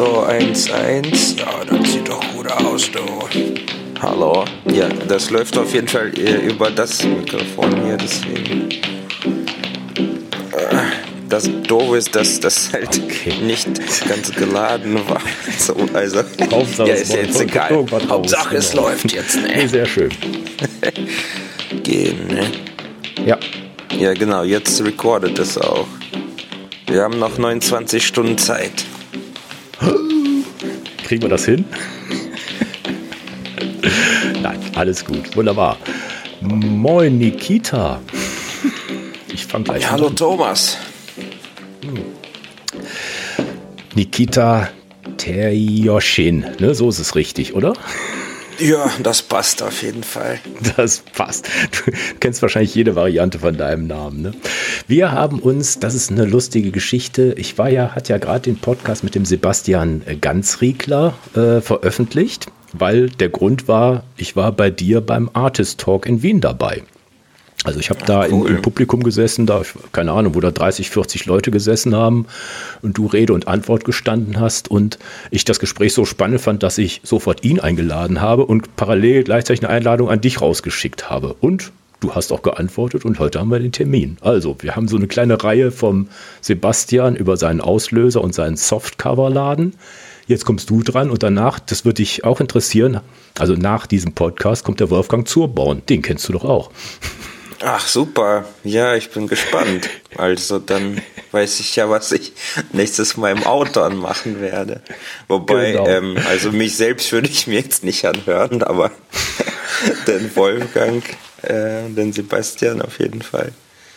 So, 1-1. Ja, das sieht doch gut aus, du. Hallo? Ja, das läuft auf jeden Fall über das Mikrofon hier, deswegen. Das Doofe ist, dass das halt nicht ganz geladen war. So, also, Hauptsache, ja, ist jetzt egal. Hauptsache, es läuft jetzt, ne? Nee, sehr schön. Gehen, ne? Ja. Ja, genau, jetzt recordet es auch. Wir haben noch 29 Stunden Zeit. Kriegen wir das hin? Nein, alles gut. Wunderbar. Moin, Nikita. Ich fange gleich an. Hallo, Thomas. Nikita Terjoshin, ne? So ist es richtig, oder? Ja, das passt auf jeden Fall. Das passt. Du kennst wahrscheinlich jede Variante von deinem Namen, ne? Wir haben uns, das ist eine lustige Geschichte, hatte ja gerade den Podcast mit dem Sebastian Ganzriegler veröffentlicht, weil der Grund war, ich war bei dir beim Artist Talk in Wien dabei. Also ich habe da cool. im Publikum gesessen, keine Ahnung, wo da 30, 40 Leute gesessen haben und du Rede und Antwort gestanden hast und ich das Gespräch so spannend fand, dass ich sofort ihn eingeladen habe und parallel gleichzeitig eine Einladung an dich rausgeschickt habe. Und du hast auch geantwortet und heute haben wir den Termin. Also wir haben so eine kleine Reihe vom Sebastian über seinen Auslöser und seinen Softcover-Laden. Jetzt kommst du dran und danach, das wird dich auch interessieren, also nach diesem Podcast kommt der Wolfgang Zurborn, den kennst du doch auch. Ach, super. Ja, ich bin gespannt. Also dann weiß ich ja, was ich nächstes Mal im Auto anmachen werde. Wobei, genau. Also mich selbst würde ich mir jetzt nicht anhören, aber den Wolfgang, den Sebastian auf jeden Fall.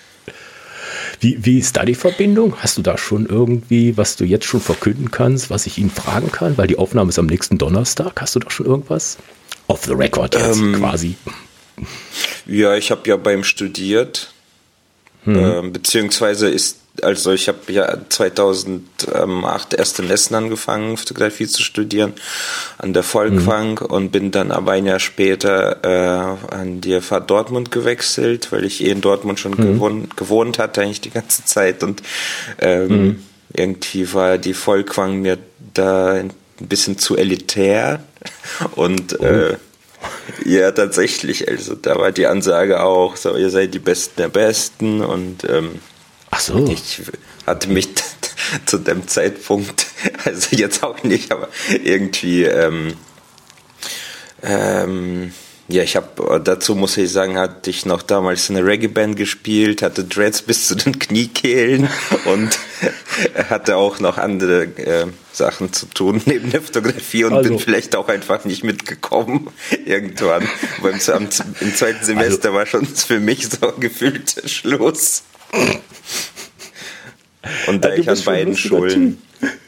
Wie ist da die Verbindung? Hast du da schon irgendwie, was du jetzt schon verkünden kannst, was ich ihn fragen kann? Weil die Aufnahme ist am nächsten Donnerstag. Hast du da schon irgendwas? Off the record jetzt quasi. Ja, ich habe ja bei ihm studiert, beziehungsweise ich habe ja 2008 erst in Essen angefangen, Fotografie zu studieren, an der Folkwang und bin dann aber ein Jahr später an die FH Dortmund gewechselt, weil ich in Dortmund schon gewohnt hatte eigentlich die ganze Zeit und irgendwie war die Folkwang mir da ein bisschen zu elitär und ja, tatsächlich. Also da war die Ansage auch, so, ihr seid die Besten der Besten und ach so. Ich hatte mich zu dem Zeitpunkt, also jetzt auch nicht, aber irgendwie, ja, dazu muss ich sagen, hatte ich noch damals eine Reggae-Band gespielt, hatte Dreads bis zu den Kniekehlen und hatte auch noch andere Sachen zu tun neben der Fotografie und bin vielleicht auch einfach nicht mitgekommen irgendwann. Im zweiten Semester war schon für mich so gefühlt Schluss. Und da ich an beiden Schulen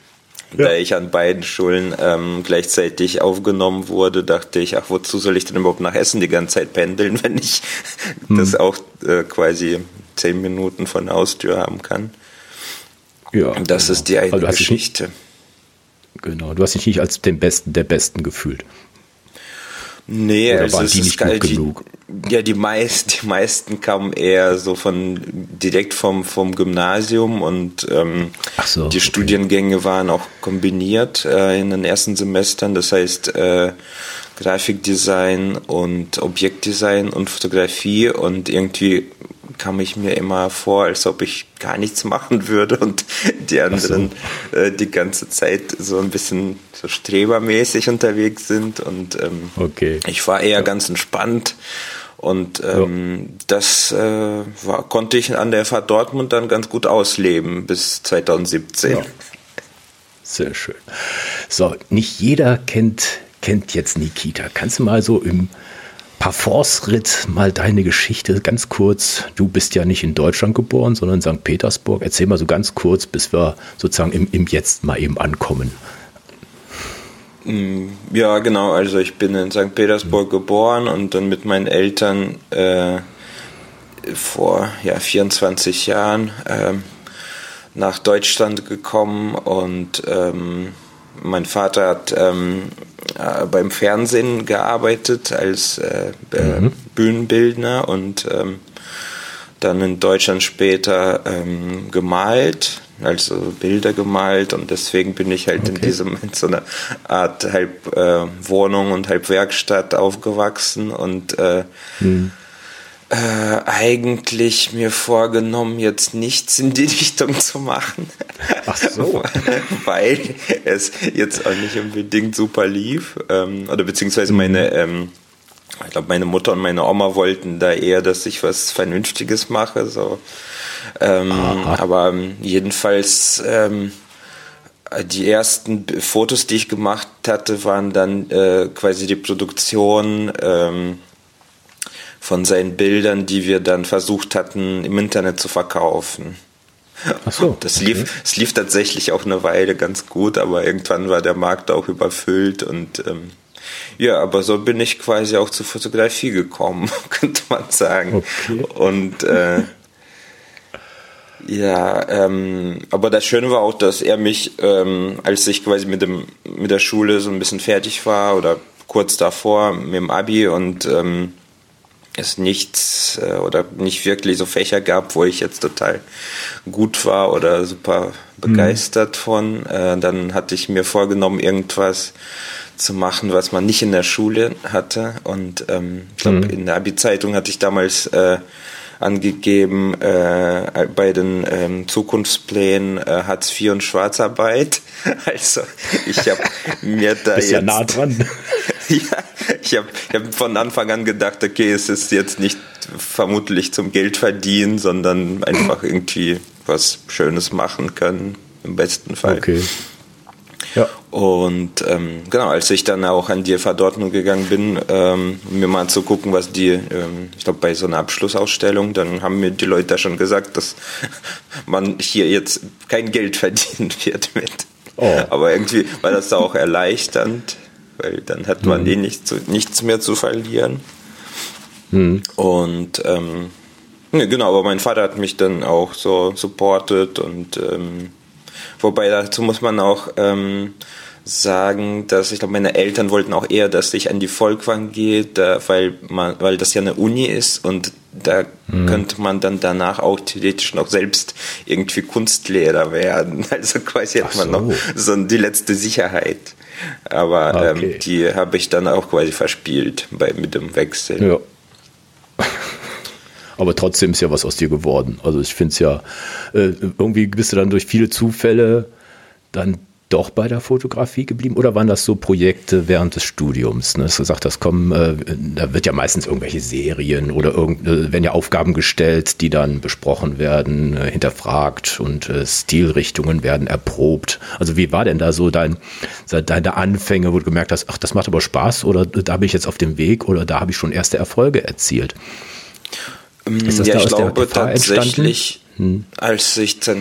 gleichzeitig aufgenommen wurde, dachte ich, ach, wozu soll ich denn überhaupt nach Essen die ganze Zeit pendeln, wenn ich das auch quasi 10 Minuten von der Haustür haben kann. Ja, und das ist die eine Geschichte. Genau, du hast dich nicht als den Besten der Besten gefühlt. Nee, oder also waren die nicht gut genug? Ja, die meisten kamen eher so direkt vom Gymnasium und die Studiengänge waren auch kombiniert in den ersten Semestern. Das heißt Grafikdesign und Objektdesign und Fotografie und irgendwie kam ich mir immer vor, als ob ich gar nichts machen würde und die anderen die ganze Zeit so ein bisschen so strebermäßig unterwegs sind und ich war eher ganz entspannt und das konnte ich an der FH Dortmund dann ganz gut ausleben bis 2017. Ja. Sehr schön. So, nicht jeder kennt jetzt Nikita. Kannst du mal so im Parforce-Ritt mal deine Geschichte ganz kurz, du bist ja nicht in Deutschland geboren, sondern in St. Petersburg. Erzähl mal so ganz kurz, bis wir sozusagen im Jetzt mal eben ankommen. Ja, genau, also ich bin in St. Petersburg geboren und dann mit meinen Eltern vor 24 Jahren nach Deutschland gekommen und mein Vater hat beim Fernsehen gearbeitet als Bühnenbildner und dann in Deutschland später gemalt, also Bilder gemalt, und deswegen bin ich halt in so einer Art halb Wohnung und halb Werkstatt aufgewachsen und eigentlich mir vorgenommen, jetzt nichts in die Richtung zu machen. Ach so. Weil es jetzt auch nicht unbedingt super lief. Oder beziehungsweise ich glaube, meine Mutter und meine Oma wollten da eher, dass ich was Vernünftiges mache. So. Aber jedenfalls die ersten Fotos, die ich gemacht hatte, waren dann quasi die Produktion von seinen Bildern, die wir dann versucht hatten, im Internet zu verkaufen. Ach so. Es lief tatsächlich auch eine Weile ganz gut, aber irgendwann war der Markt auch überfüllt und aber so bin ich quasi auch zur Fotografie gekommen, könnte man sagen. Okay. Und aber das Schöne war auch, dass er mich, als ich quasi mit der Schule so ein bisschen fertig war oder kurz davor mit dem Abi und es nichts oder nicht wirklich so Fächer gab, wo ich jetzt total gut war oder super begeistert von. Dann hatte ich mir vorgenommen, irgendwas zu machen, was man nicht in der Schule hatte. Und ich glaube, in der Abi-Zeitung hatte ich damals angegeben, bei den Zukunftsplänen Hartz IV und Schwarzarbeit. Also ich habe mir da bist ja nah dran. Ja, ich hab von Anfang an gedacht, okay, es ist jetzt nicht vermutlich zum Geld verdienen, sondern einfach irgendwie was Schönes machen können, im besten Fall. Okay. Ja. Und genau, als ich dann auch an die FH gegangen bin, mir mal zu gucken, was ich glaube bei so einer Abschlussausstellung, dann haben mir die Leute da schon gesagt, dass man hier jetzt kein Geld verdienen wird mit. Oh. Aber irgendwie war das auch erleichternd, weil dann hat man nichts mehr zu verlieren. Und genau, aber mein Vater hat mich dann auch so supportet und wobei dazu muss man auch sagen, dass ich glaube, meine Eltern wollten auch eher, dass ich an die Folkwang gehe, weil das ja eine Uni ist und da könnte man dann danach auch theoretisch noch selbst irgendwie Kunstlehrer werden. Also quasi hat man noch so die letzte Sicherheit. Aber die habe ich dann auch quasi verspielt mit dem Wechsel. Ja. Aber trotzdem ist ja was aus dir geworden. Also ich finde es ja, irgendwie bist du dann durch viele Zufälle dann doch bei der Fotografie geblieben? Oder waren das so Projekte während des Studiums? Ne? Du gesagt hast, da wird ja meistens irgendwelche Serien oder werden ja Aufgaben gestellt, die dann besprochen werden, hinterfragt und Stilrichtungen werden erprobt. Also wie war denn da so deine Anfänge, wo du gemerkt hast, ach, das macht aber Spaß oder da bin ich jetzt auf dem Weg oder da habe ich schon erste Erfolge erzielt? Ist das ja, da ich aus glaube der FH tatsächlich, als ich dann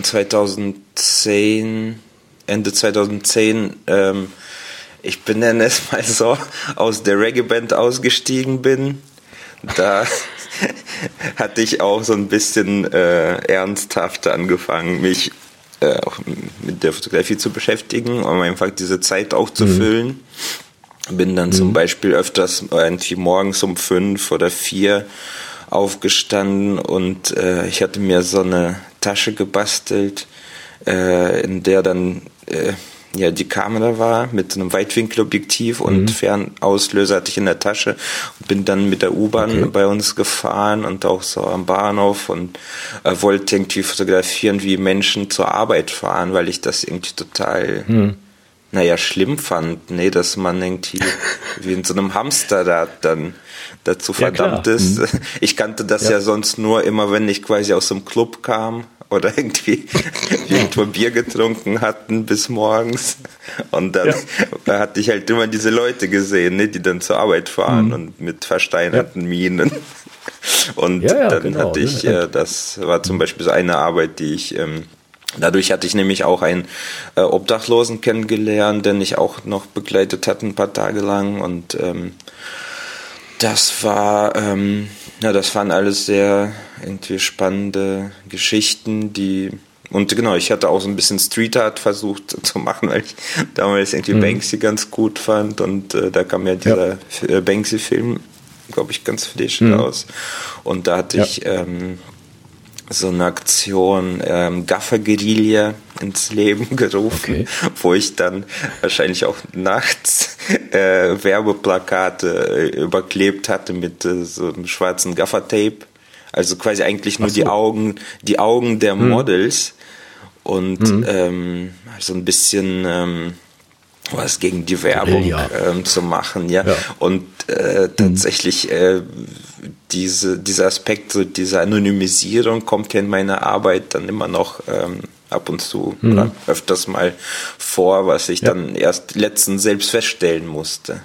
Ende 2010, ich benenne es mal so, aus der Reggae-Band ausgestiegen bin, da hatte ich auch so ein bisschen ernsthaft angefangen, mich auch mit der Fotografie zu beschäftigen, um einfach diese Zeit auch zu füllen. Bin dann zum Beispiel öfters irgendwie morgens um 5 oder 4 aufgestanden und ich hatte mir so eine Tasche gebastelt, in der dann die Kamera war mit einem Weitwinkelobjektiv und Fernauslöser hatte ich in der Tasche und bin dann mit der U-Bahn bei uns gefahren und auch so am Bahnhof und wollte irgendwie fotografieren, wie Menschen zur Arbeit fahren, weil ich das irgendwie total schlimm fand, dass man irgendwie wie in so einem Hamsterrad dann dazu verdammt ist. Ich kannte das ja sonst nur immer, wenn ich quasi aus dem Club kam oder irgendwie irgendwo Bier getrunken hatten bis morgens. Und dann hatte ich halt immer diese Leute gesehen, die dann zur Arbeit fahren und mit versteinerten Minen. Und dann hatte ich, das war zum Beispiel so eine Arbeit, die ich, dadurch hatte ich nämlich auch einen Obdachlosen kennengelernt, den ich auch noch begleitet hatte ein paar Tage lang und das waren alles sehr irgendwie spannende Geschichten, und genau, ich hatte auch so ein bisschen Street Art versucht zu machen, weil ich damals irgendwie Banksy ganz gut fand und da kam ja dieser Banksy-Film, glaube ich, ganz frisch raus und da hatte ich so eine Aktion Gaffer-Guerilla ins Leben gerufen, wo ich dann wahrscheinlich auch nachts Werbeplakate überklebt hatte mit so einem schwarzen Gaffer-Tape. Also quasi eigentlich nur die Augen der Models und so ein bisschen was gegen die Werbung zu machen, ja. Und tatsächlich dieser Aspekt, so diese Anonymisierung kommt ja in meiner Arbeit dann immer noch ab und zu oder öfters mal vor, was ich dann erst letztens selbst feststellen musste.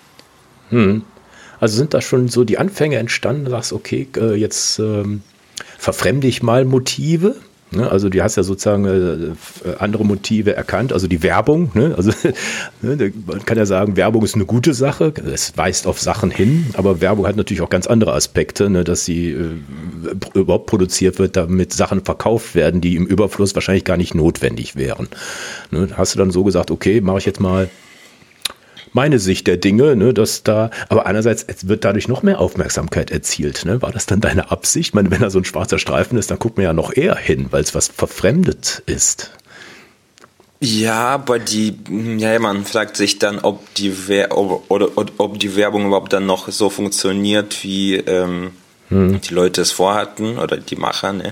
Also sind da schon so die Anfänge entstanden, du sagst, okay, jetzt verfremde ich mal Motive. Ne, also du hast ja sozusagen andere Motive erkannt, also die Werbung, ne, also man kann ja sagen, Werbung ist eine gute Sache, es weist auf Sachen hin, aber Werbung hat natürlich auch ganz andere Aspekte, ne, dass sie überhaupt produziert wird, damit Sachen verkauft werden, die im Überfluss wahrscheinlich gar nicht notwendig wären. Ne, hast du dann so gesagt, okay, mache ich jetzt mal meine Sicht der Dinge, ne, dass da, aber einerseits wird dadurch noch mehr Aufmerksamkeit erzielt. Ne? War das dann deine Absicht? Ich meine, wenn da so ein schwarzer Streifen ist, dann guckt man ja noch eher hin, weil es was verfremdet ist. Ja, aber man fragt sich dann, ob die Werbung überhaupt dann noch so funktioniert, wie die Leute es vorhatten oder die Macher. Ne?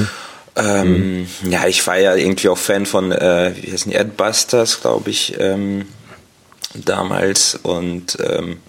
Ja, ich war ja irgendwie auch Fan von wie heißen die, Adbusters, glaube ich, damals und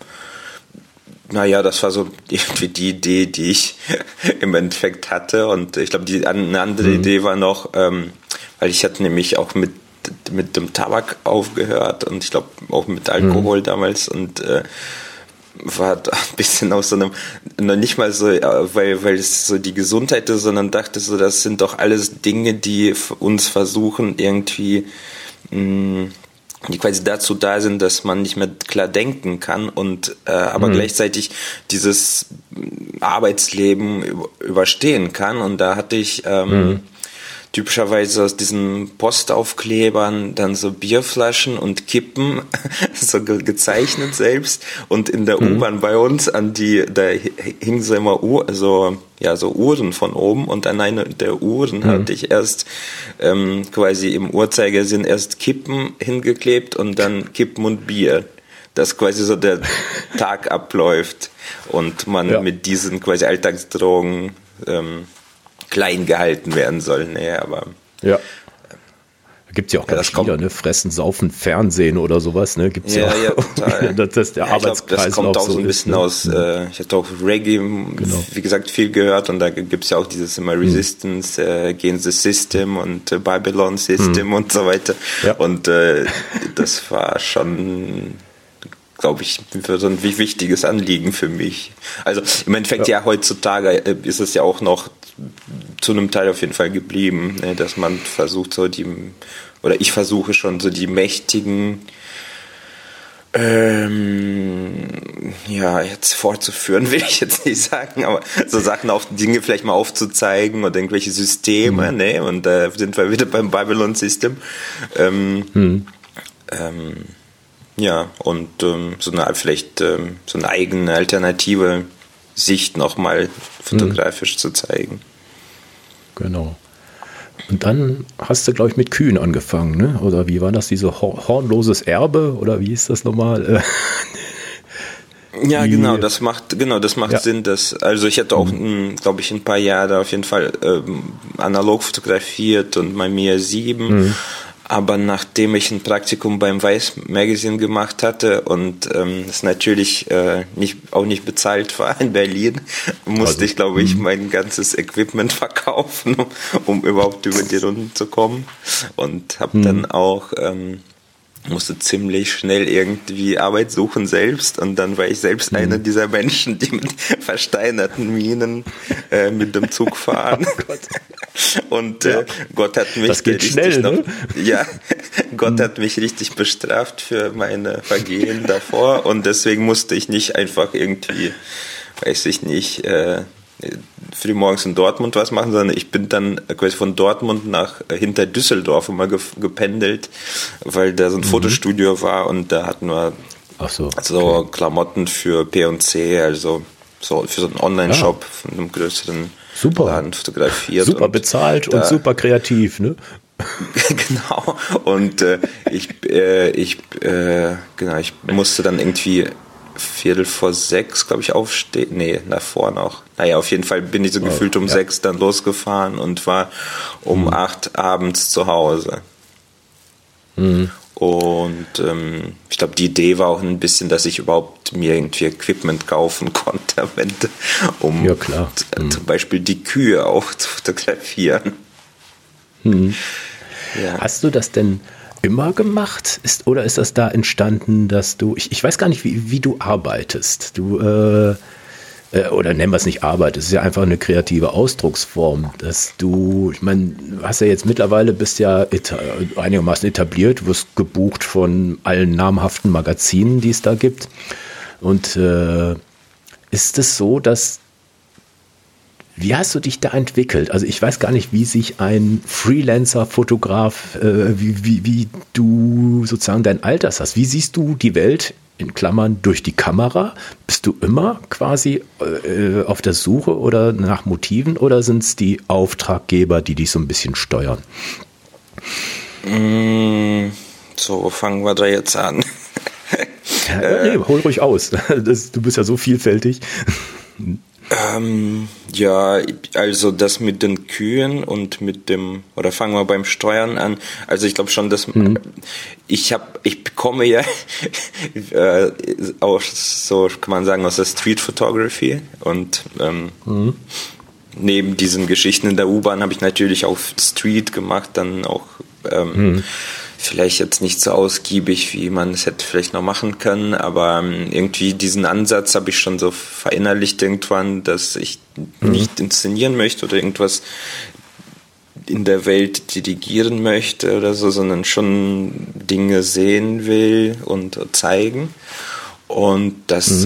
das war so irgendwie die Idee, die ich im Endeffekt hatte und ich glaube, eine andere Idee war noch, weil ich hatte nämlich auch mit dem Tabak aufgehört und ich glaube auch mit Alkohol damals und war da ein bisschen aus so einem, noch nicht mal so, weil es so die Gesundheit ist, sondern dachte so, das sind doch alles Dinge, die uns versuchen irgendwie die quasi dazu da sind, dass man nicht mehr klar denken kann und aber gleichzeitig dieses Arbeitsleben überstehen kann. Und da hatte ich typischerweise aus diesen Postaufklebern dann so Bierflaschen und Kippen so gezeichnet selbst und in der U-Bahn bei uns da hingen so immer so Uhren von oben und an einer der Uhren hatte ich erst quasi im Uhrzeigersinn erst Kippen hingeklebt und dann Kippen und Bier, dass quasi so der Tag abläuft und man mit diesen quasi Alltagsdrogen klein gehalten werden soll. Nee, aber da gibt es ja auch ganz viele, ne? Fressen, Saufen, Fernsehen oder sowas, ne? Gibt's ja total. Das ist der Arbeitskreis. Das kommt auch so ein bisschen aus, ich hatte auch Reggae, wie gesagt, viel gehört und da gibt es ja auch dieses immer Resistance, Genesis System und Babylon System und so weiter. Ja. Und das war schon, glaube ich, so ein wichtiges Anliegen für mich. Also im Endeffekt heutzutage ist es ja auch noch zu einem Teil auf jeden Fall geblieben, ne, dass man versucht ich versuche schon so die mächtigen jetzt fortzuführen, will ich jetzt nicht sagen, aber so Sachen Dinge vielleicht mal aufzuzeigen oder irgendwelche Systeme, ne, und da sind wir wieder beim Babylon System. So eine eigene alternative Sicht nochmal fotografisch zu zeigen. Genau. Und dann hast du, glaube ich, mit Kühen angefangen, ne? Oder wie war das, diese hornloses Erbe? Oder wie ist das nochmal? Ja, genau, das macht Sinn, also ich hatte auch, glaube ich, ein paar Jahre auf jeden Fall analog fotografiert und mein Mir 7. Aber nachdem ich ein Praktikum beim Weiß Magazine gemacht hatte und es natürlich auch nicht bezahlt war in Berlin, musste ich, glaube ich, mein ganzes Equipment verkaufen, um überhaupt über die Runden zu kommen. Und habe dann auch musste ziemlich schnell irgendwie Arbeit suchen selbst und dann war ich selbst einer dieser Menschen, die mit versteinerten Minen mit dem Zug fahren. Oh Gott. Und Gott hat mich Gott hat mich richtig bestraft für meine Vergehen davor und deswegen musste ich nicht einfach irgendwie, weiß ich nicht, frühmorgens in Dortmund was machen, sondern ich bin dann quasi von Dortmund nach hinter Düsseldorf immer gependelt, weil da so ein Fotostudio war und da hatten wir Klamotten für P&C, also so für so einen Online-Shop von einem größeren super. Laden fotografiert. Super bezahlt und super kreativ, ne? Genau. Und ich musste dann irgendwie 5:45, glaube ich, aufstehen. Nee, davor noch. Naja, auf jeden Fall bin ich so gefühlt um 6 dann losgefahren und war um 8 abends zu Hause. Mhm. Und ich glaube, die Idee war auch ein bisschen, dass ich überhaupt mir irgendwie Equipment kaufen konnte am Ende, um zum Beispiel die Kühe auch zu fotografieren. Mhm. Ja. Hast du das denn immer gemacht? Oder ist das da entstanden, dass du, ich weiß gar nicht, wie du arbeitest. Du, oder nennen wir es nicht Arbeit, es ist ja einfach eine kreative Ausdrucksform, dass du, ich meine, du hast ja jetzt mittlerweile, bist ja einigermaßen etabliert, du wirst gebucht von allen namhaften Magazinen, die es da gibt. Und ist es so, dass wie hast du dich da entwickelt? Also ich weiß gar nicht, wie sich ein Freelancer-Fotograf, wie du sozusagen dein Alters hast. Wie siehst du die Welt, in Klammern, durch die Kamera? Bist du immer quasi auf der Suche oder nach Motiven oder sind es die Auftraggeber, die dich so ein bisschen steuern? So, wo fangen wir da jetzt an? Nee, hol ruhig aus. Du bist ja so vielfältig. Ja, also das mit den Kühen und mit dem, oder fangen wir beim Steuern an. Also ich glaube schon, dass ich bekomme ja auch so, kann man sagen, aus der Street Photography und neben diesen Geschichten in der U-Bahn habe ich natürlich auch Street gemacht, dann auch vielleicht jetzt nicht so ausgiebig, wie man es hätte vielleicht noch machen können, aber irgendwie diesen Ansatz habe ich schon so verinnerlicht irgendwann, dass ich nicht inszenieren möchte oder irgendwas in der Welt dirigieren möchte oder so, sondern schon Dinge sehen will und zeigen. Und das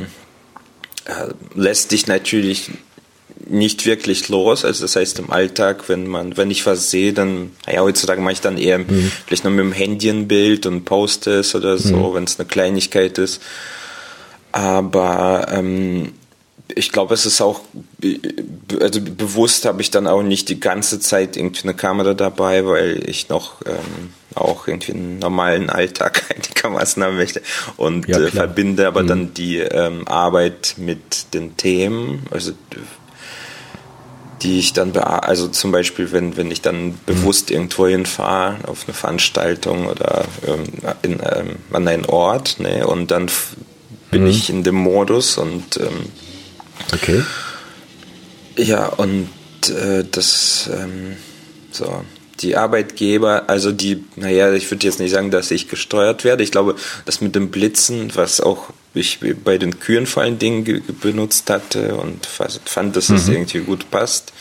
lässt dich natürlich nicht wirklich los, also das heißt im Alltag, wenn ich was sehe, dann, naja, heutzutage mache ich dann eher vielleicht noch mit dem Handy ein Bild und poste es oder so, wenn es eine Kleinigkeit ist, aber ich glaube, es ist auch, also bewusst habe ich dann auch nicht die ganze Zeit irgendwie eine Kamera dabei, weil ich noch auch irgendwie einen normalen Alltag einigermaßen haben möchte und verbinde aber dann die Arbeit mit den Themen, also die ich dann, also zum Beispiel, wenn ich dann bewusst irgendwo hinfahre, auf eine Veranstaltung oder an einen Ort, ne, und dann bin ich in dem Modus und okay. Ja, und das so, die Arbeitgeber, also die, naja, ich würde jetzt nicht sagen, dass ich gesteuert werde. Ich glaube, das mit dem Blitzen, was auch ich bei den Kühen vor allen Dingen benutzt hatte und fand, dass es irgendwie gut passt.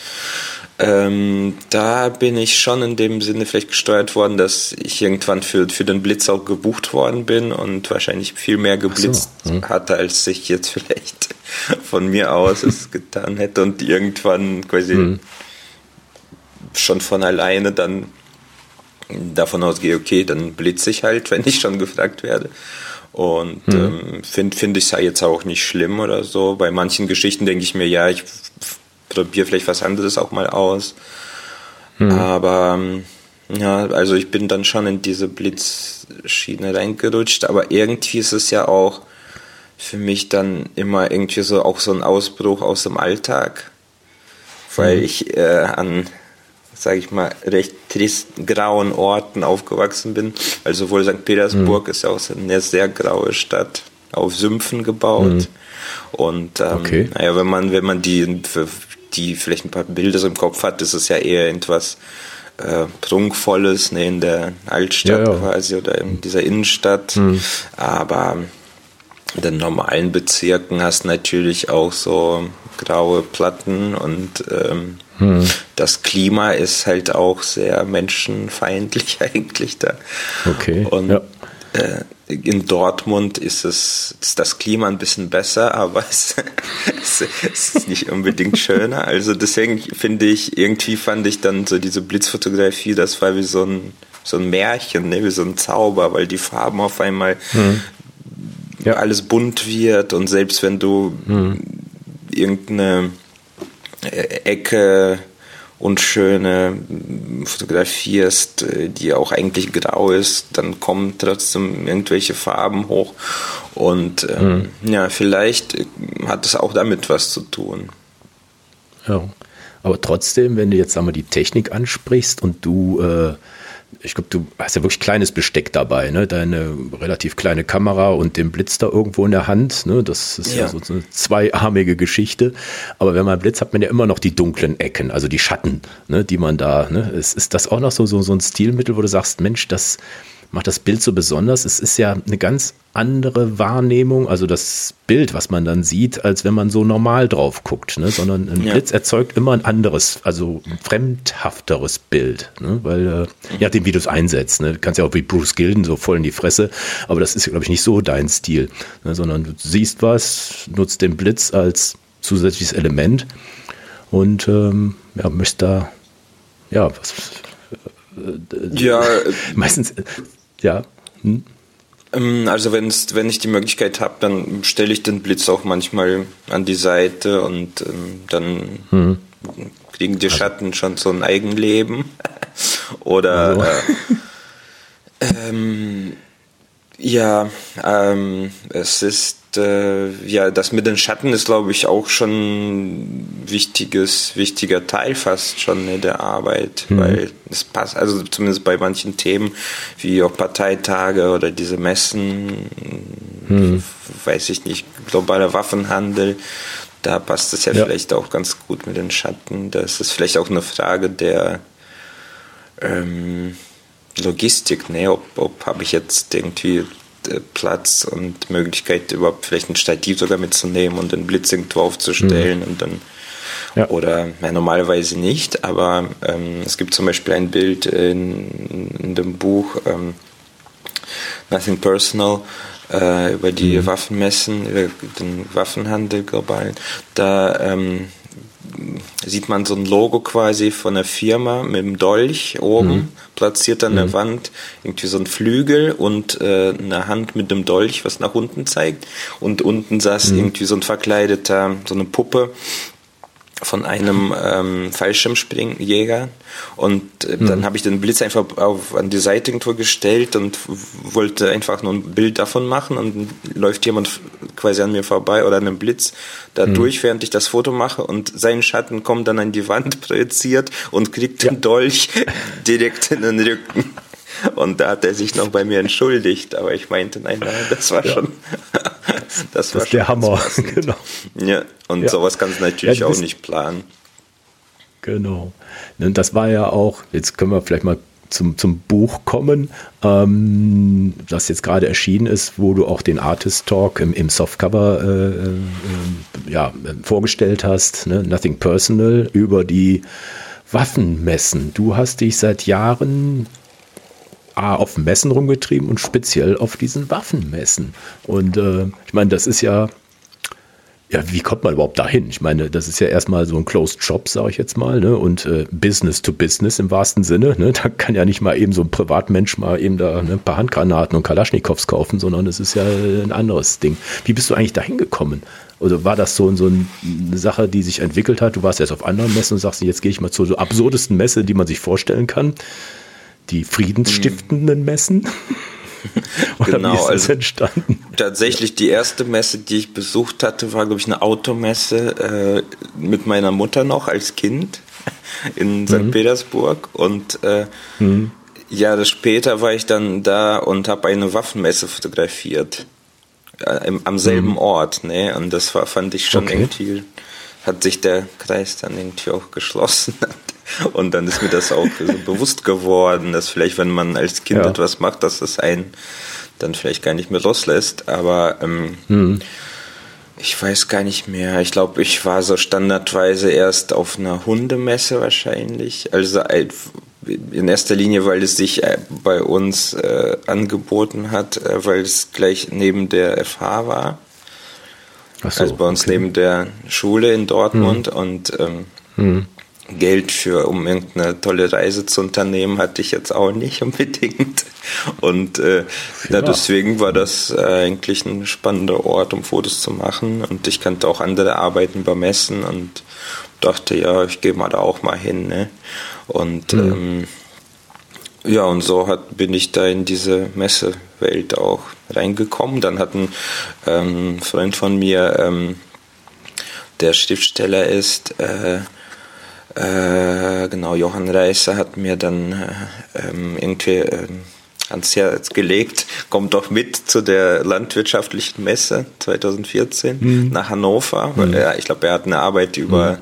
Da bin ich schon in dem Sinne vielleicht gesteuert worden, dass ich irgendwann für den Blitz auch gebucht worden bin und wahrscheinlich viel mehr geblitzt hatte, als ich jetzt vielleicht von mir aus es getan hätte und irgendwann quasi schon von alleine dann davon ausgehe, okay, dann blitze ich halt, wenn ich schon gefragt werde. Und finde ich es jetzt auch nicht schlimm oder so. Bei manchen Geschichten denke ich mir, ja, ich probiere vielleicht was anderes auch mal aus. Aber ja, also ich bin dann schon in diese Blitzschiene reingerutscht, aber irgendwie ist es ja auch für mich dann immer irgendwie so auch so ein Ausbruch aus dem Alltag, weil ich an, sage ich mal, recht tristen, grauen Orten aufgewachsen bin. Also sowohl St. Petersburg ist ja auch eine sehr graue Stadt, auf Sümpfen gebaut. Und naja, wenn man die vielleicht ein paar Bilder so im Kopf hat, ist es ja eher etwas Prunkvolles, ne, in der Altstadt quasi oder in dieser Innenstadt. Aber in den normalen Bezirken hast du natürlich auch so graue Platten und das Klima ist halt auch sehr menschenfeindlich eigentlich da. Okay. Und in Dortmund ist das Klima ein bisschen besser, aber es ist nicht unbedingt schöner. Also deswegen fand ich dann so diese Blitzfotografie, das war wie so ein Märchen, ne? Wie so ein Zauber, weil die Farben auf einmal alles bunt wird und selbst wenn du irgendeine Ecke unschöne fotografierst, die auch eigentlich grau ist, dann kommen trotzdem irgendwelche Farben hoch und ja, vielleicht hat es auch damit was zu tun. Ja, aber trotzdem, wenn du jetzt einmal die Technik ansprichst und du, ich glaube, du hast ja wirklich kleines Besteck dabei, ne? Deine relativ kleine Kamera und den Blitz da irgendwo in der Hand, ne? Das ist ja so eine zweiarmige Geschichte. Aber wenn man Blitz hat, man ja immer noch die dunklen Ecken, also die Schatten, ne? Die man da, ne? Ist das auch noch so ein Stilmittel, wo du sagst, Mensch, das macht das Bild so besonders? Es ist ja eine ganz andere Wahrnehmung, also das Bild, was man dann sieht, als wenn man so normal drauf guckt, ne? Sondern ein Blitz erzeugt immer ein anderes, also ein fremdhafteres Bild, ne? Weil, ja, dem, wie du es einsetzt, ne? Du kannst ja auch wie Bruce Gilden so voll in die Fresse, aber das ist, glaube ich, nicht so dein Stil, ne? Sondern du siehst was, nutzt den Blitz als zusätzliches Element und ja, möchtest da, ja, was meistens, ja. Also wenn ich die Möglichkeit habe, dann stelle ich den Blitz auch manchmal an die Seite und dann kriegen die Schatten schon so ein Eigenleben. Oder es ist das mit den Schatten ist, glaube ich, auch schon ein wichtiger Teil fast schon, ne, der Arbeit, weil es passt, also zumindest bei manchen Themen, wie auch Parteitage oder diese Messen, weiß ich nicht, globaler Waffenhandel, da passt es ja vielleicht auch ganz gut mit den Schatten. Das ist vielleicht auch eine Frage der Logistik, ne, ob habe ich jetzt irgendwie Platz und Möglichkeit, überhaupt vielleicht ein Stativ sogar mitzunehmen und den Blitz irgendwo aufzustellen und dann oder normalerweise nicht, aber es gibt zum Beispiel ein Bild in dem Buch Nothing Personal über die Waffenmessen, über den Waffenhandel global. Da sieht man so ein Logo quasi von einer Firma mit einem Dolch oben, platziert an der Wand, irgendwie so ein Flügel und eine Hand mit dem Dolch, was nach unten zeigt. Und unten saß irgendwie so ein verkleideter, so eine Puppe von einem Fallschirmspringjäger und dann habe ich den Blitz einfach an die Seite irgendwo gestellt und wollte einfach nur ein Bild davon machen und läuft jemand quasi an mir vorbei oder an einem Blitz da durch, während ich das Foto mache und sein Schatten kommt dann an die Wand projiziert und kriegt den Dolch direkt in den Rücken. Und da hat er sich noch bei mir entschuldigt, aber ich meinte, nein, das war schon das war schon der Hammer, genau. Ja, und sowas kannst du natürlich auch nicht planen. Genau. Das war ja auch, jetzt können wir vielleicht mal zum Buch kommen, das jetzt gerade erschienen ist, wo du auch den Artist Talk im Softcover vorgestellt hast, ne? Nothing Personal, über die Waffenmessen. Du hast dich seit Jahren auf Messen rumgetrieben und speziell auf diesen Waffenmessen. Und ich meine, das ist ja, wie kommt man überhaupt dahin? Ich meine, das ist ja erstmal so ein Closed Shop, sage ich jetzt mal, ne? Und Business to Business im wahrsten Sinne. Ne? Da kann ja nicht mal eben so ein Privatmensch mal eben da ein paar Handgranaten und Kalaschnikows kaufen, sondern es ist ja ein anderes Ding. Wie bist du eigentlich dahin gekommen? Oder war das so eine Sache, die sich entwickelt hat? Du warst erst auf anderen Messen und sagst, jetzt gehe ich mal zur so absurdesten Messe, die man sich vorstellen kann. Die friedensstiftenden Messen? Oder genau, wie ist das entstanden? Tatsächlich die erste Messe, die ich besucht hatte, war, glaube ich, eine Automesse mit meiner Mutter noch als Kind in St. Petersburg. Und Jahre später war ich dann da und habe eine Waffenmesse fotografiert. Am selben Ort. Ne? Und das fand ich schon irgendwie, hat sich der Kreis dann irgendwie auch geschlossen. Und dann ist mir das auch so bewusst geworden, dass vielleicht, wenn man als Kind etwas macht, dass das einen dann vielleicht gar nicht mehr loslässt. Aber ich weiß gar nicht mehr. Ich glaube, ich war so standardweise erst auf einer Hundemesse wahrscheinlich. Also in erster Linie, weil es sich bei uns angeboten hat, weil es gleich neben der FH war. Ach so, also bei uns neben der Schule in Dortmund und Geld um irgendeine tolle Reise zu unternehmen, hatte ich jetzt auch nicht unbedingt. Und deswegen war das eigentlich ein spannender Ort, um Fotos zu machen. Und ich kannte auch andere Arbeiten bei Messen und dachte, ja, ich gehe mal da auch mal hin. Ne? Und ja, und so bin ich da in diese Messewelt auch reingekommen. Dann hat ein Freund von mir, der Schriftsteller ist, genau, Johann Reißer, hat mir dann irgendwie ans Herz gelegt, kommt doch mit zu der landwirtschaftlichen Messe 2014 nach Hannover. Weil ich glaube, er hat eine Arbeit über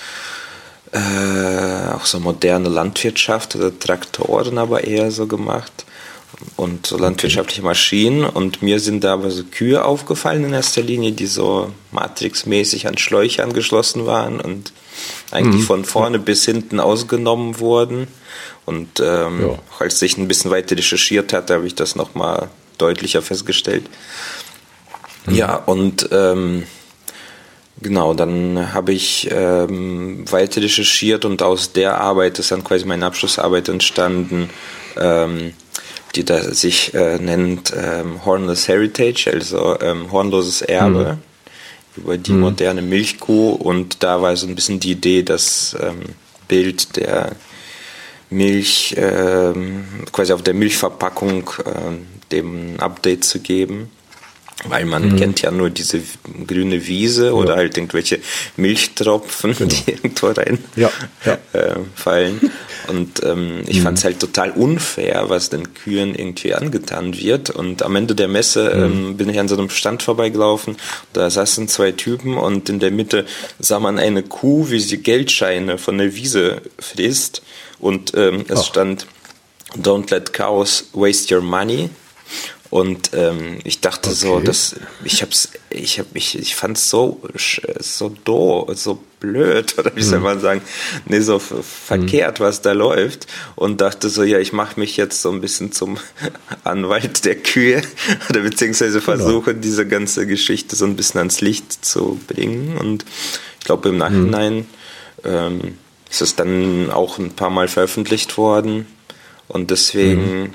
auch so moderne Landwirtschaft oder Traktoren aber eher so gemacht und so landwirtschaftliche Maschinen, und mir sind da aber so Kühe aufgefallen in erster Linie, die so matrixmäßig an Schläuche angeschlossen waren und eigentlich von vorne bis hinten ausgenommen wurden. Und auch als ich ein bisschen weiter recherchiert hatte, habe ich das nochmal deutlicher festgestellt. Ja, und genau, dann habe ich weiter recherchiert, und aus der Arbeit ist dann quasi meine Abschlussarbeit entstanden, die da sich nennt Hornless Heritage, also hornloses Erbe über die moderne Milchkuh. Und da war so ein bisschen die Idee, das Bild der Milch quasi auf der Milchverpackung dem ein Update zu geben. Weil man kennt ja nur diese grüne Wiese oder halt irgendwelche Milchtropfen, die irgendwo rein fallen. Und ich fand es halt total unfair, was den Kühen irgendwie angetan wird. Und am Ende der Messe bin ich an so einem Stand vorbeigelaufen. Da saßen zwei Typen, und in der Mitte sah man eine Kuh, wie sie Geldscheine von der Wiese frisst. Und es stand, "Don't let cows waste your money." Und ich dachte so, dass ich fand es so doof, so blöd, oder wie soll man sagen, so verkehrt, was da läuft, und dachte so, ja, ich mache mich jetzt so ein bisschen zum Anwalt der Kühe, oder beziehungsweise versuche diese ganze Geschichte so ein bisschen ans Licht zu bringen. Und ich glaube, im Nachhinein ist es dann auch ein paar Mal veröffentlicht worden, und deswegen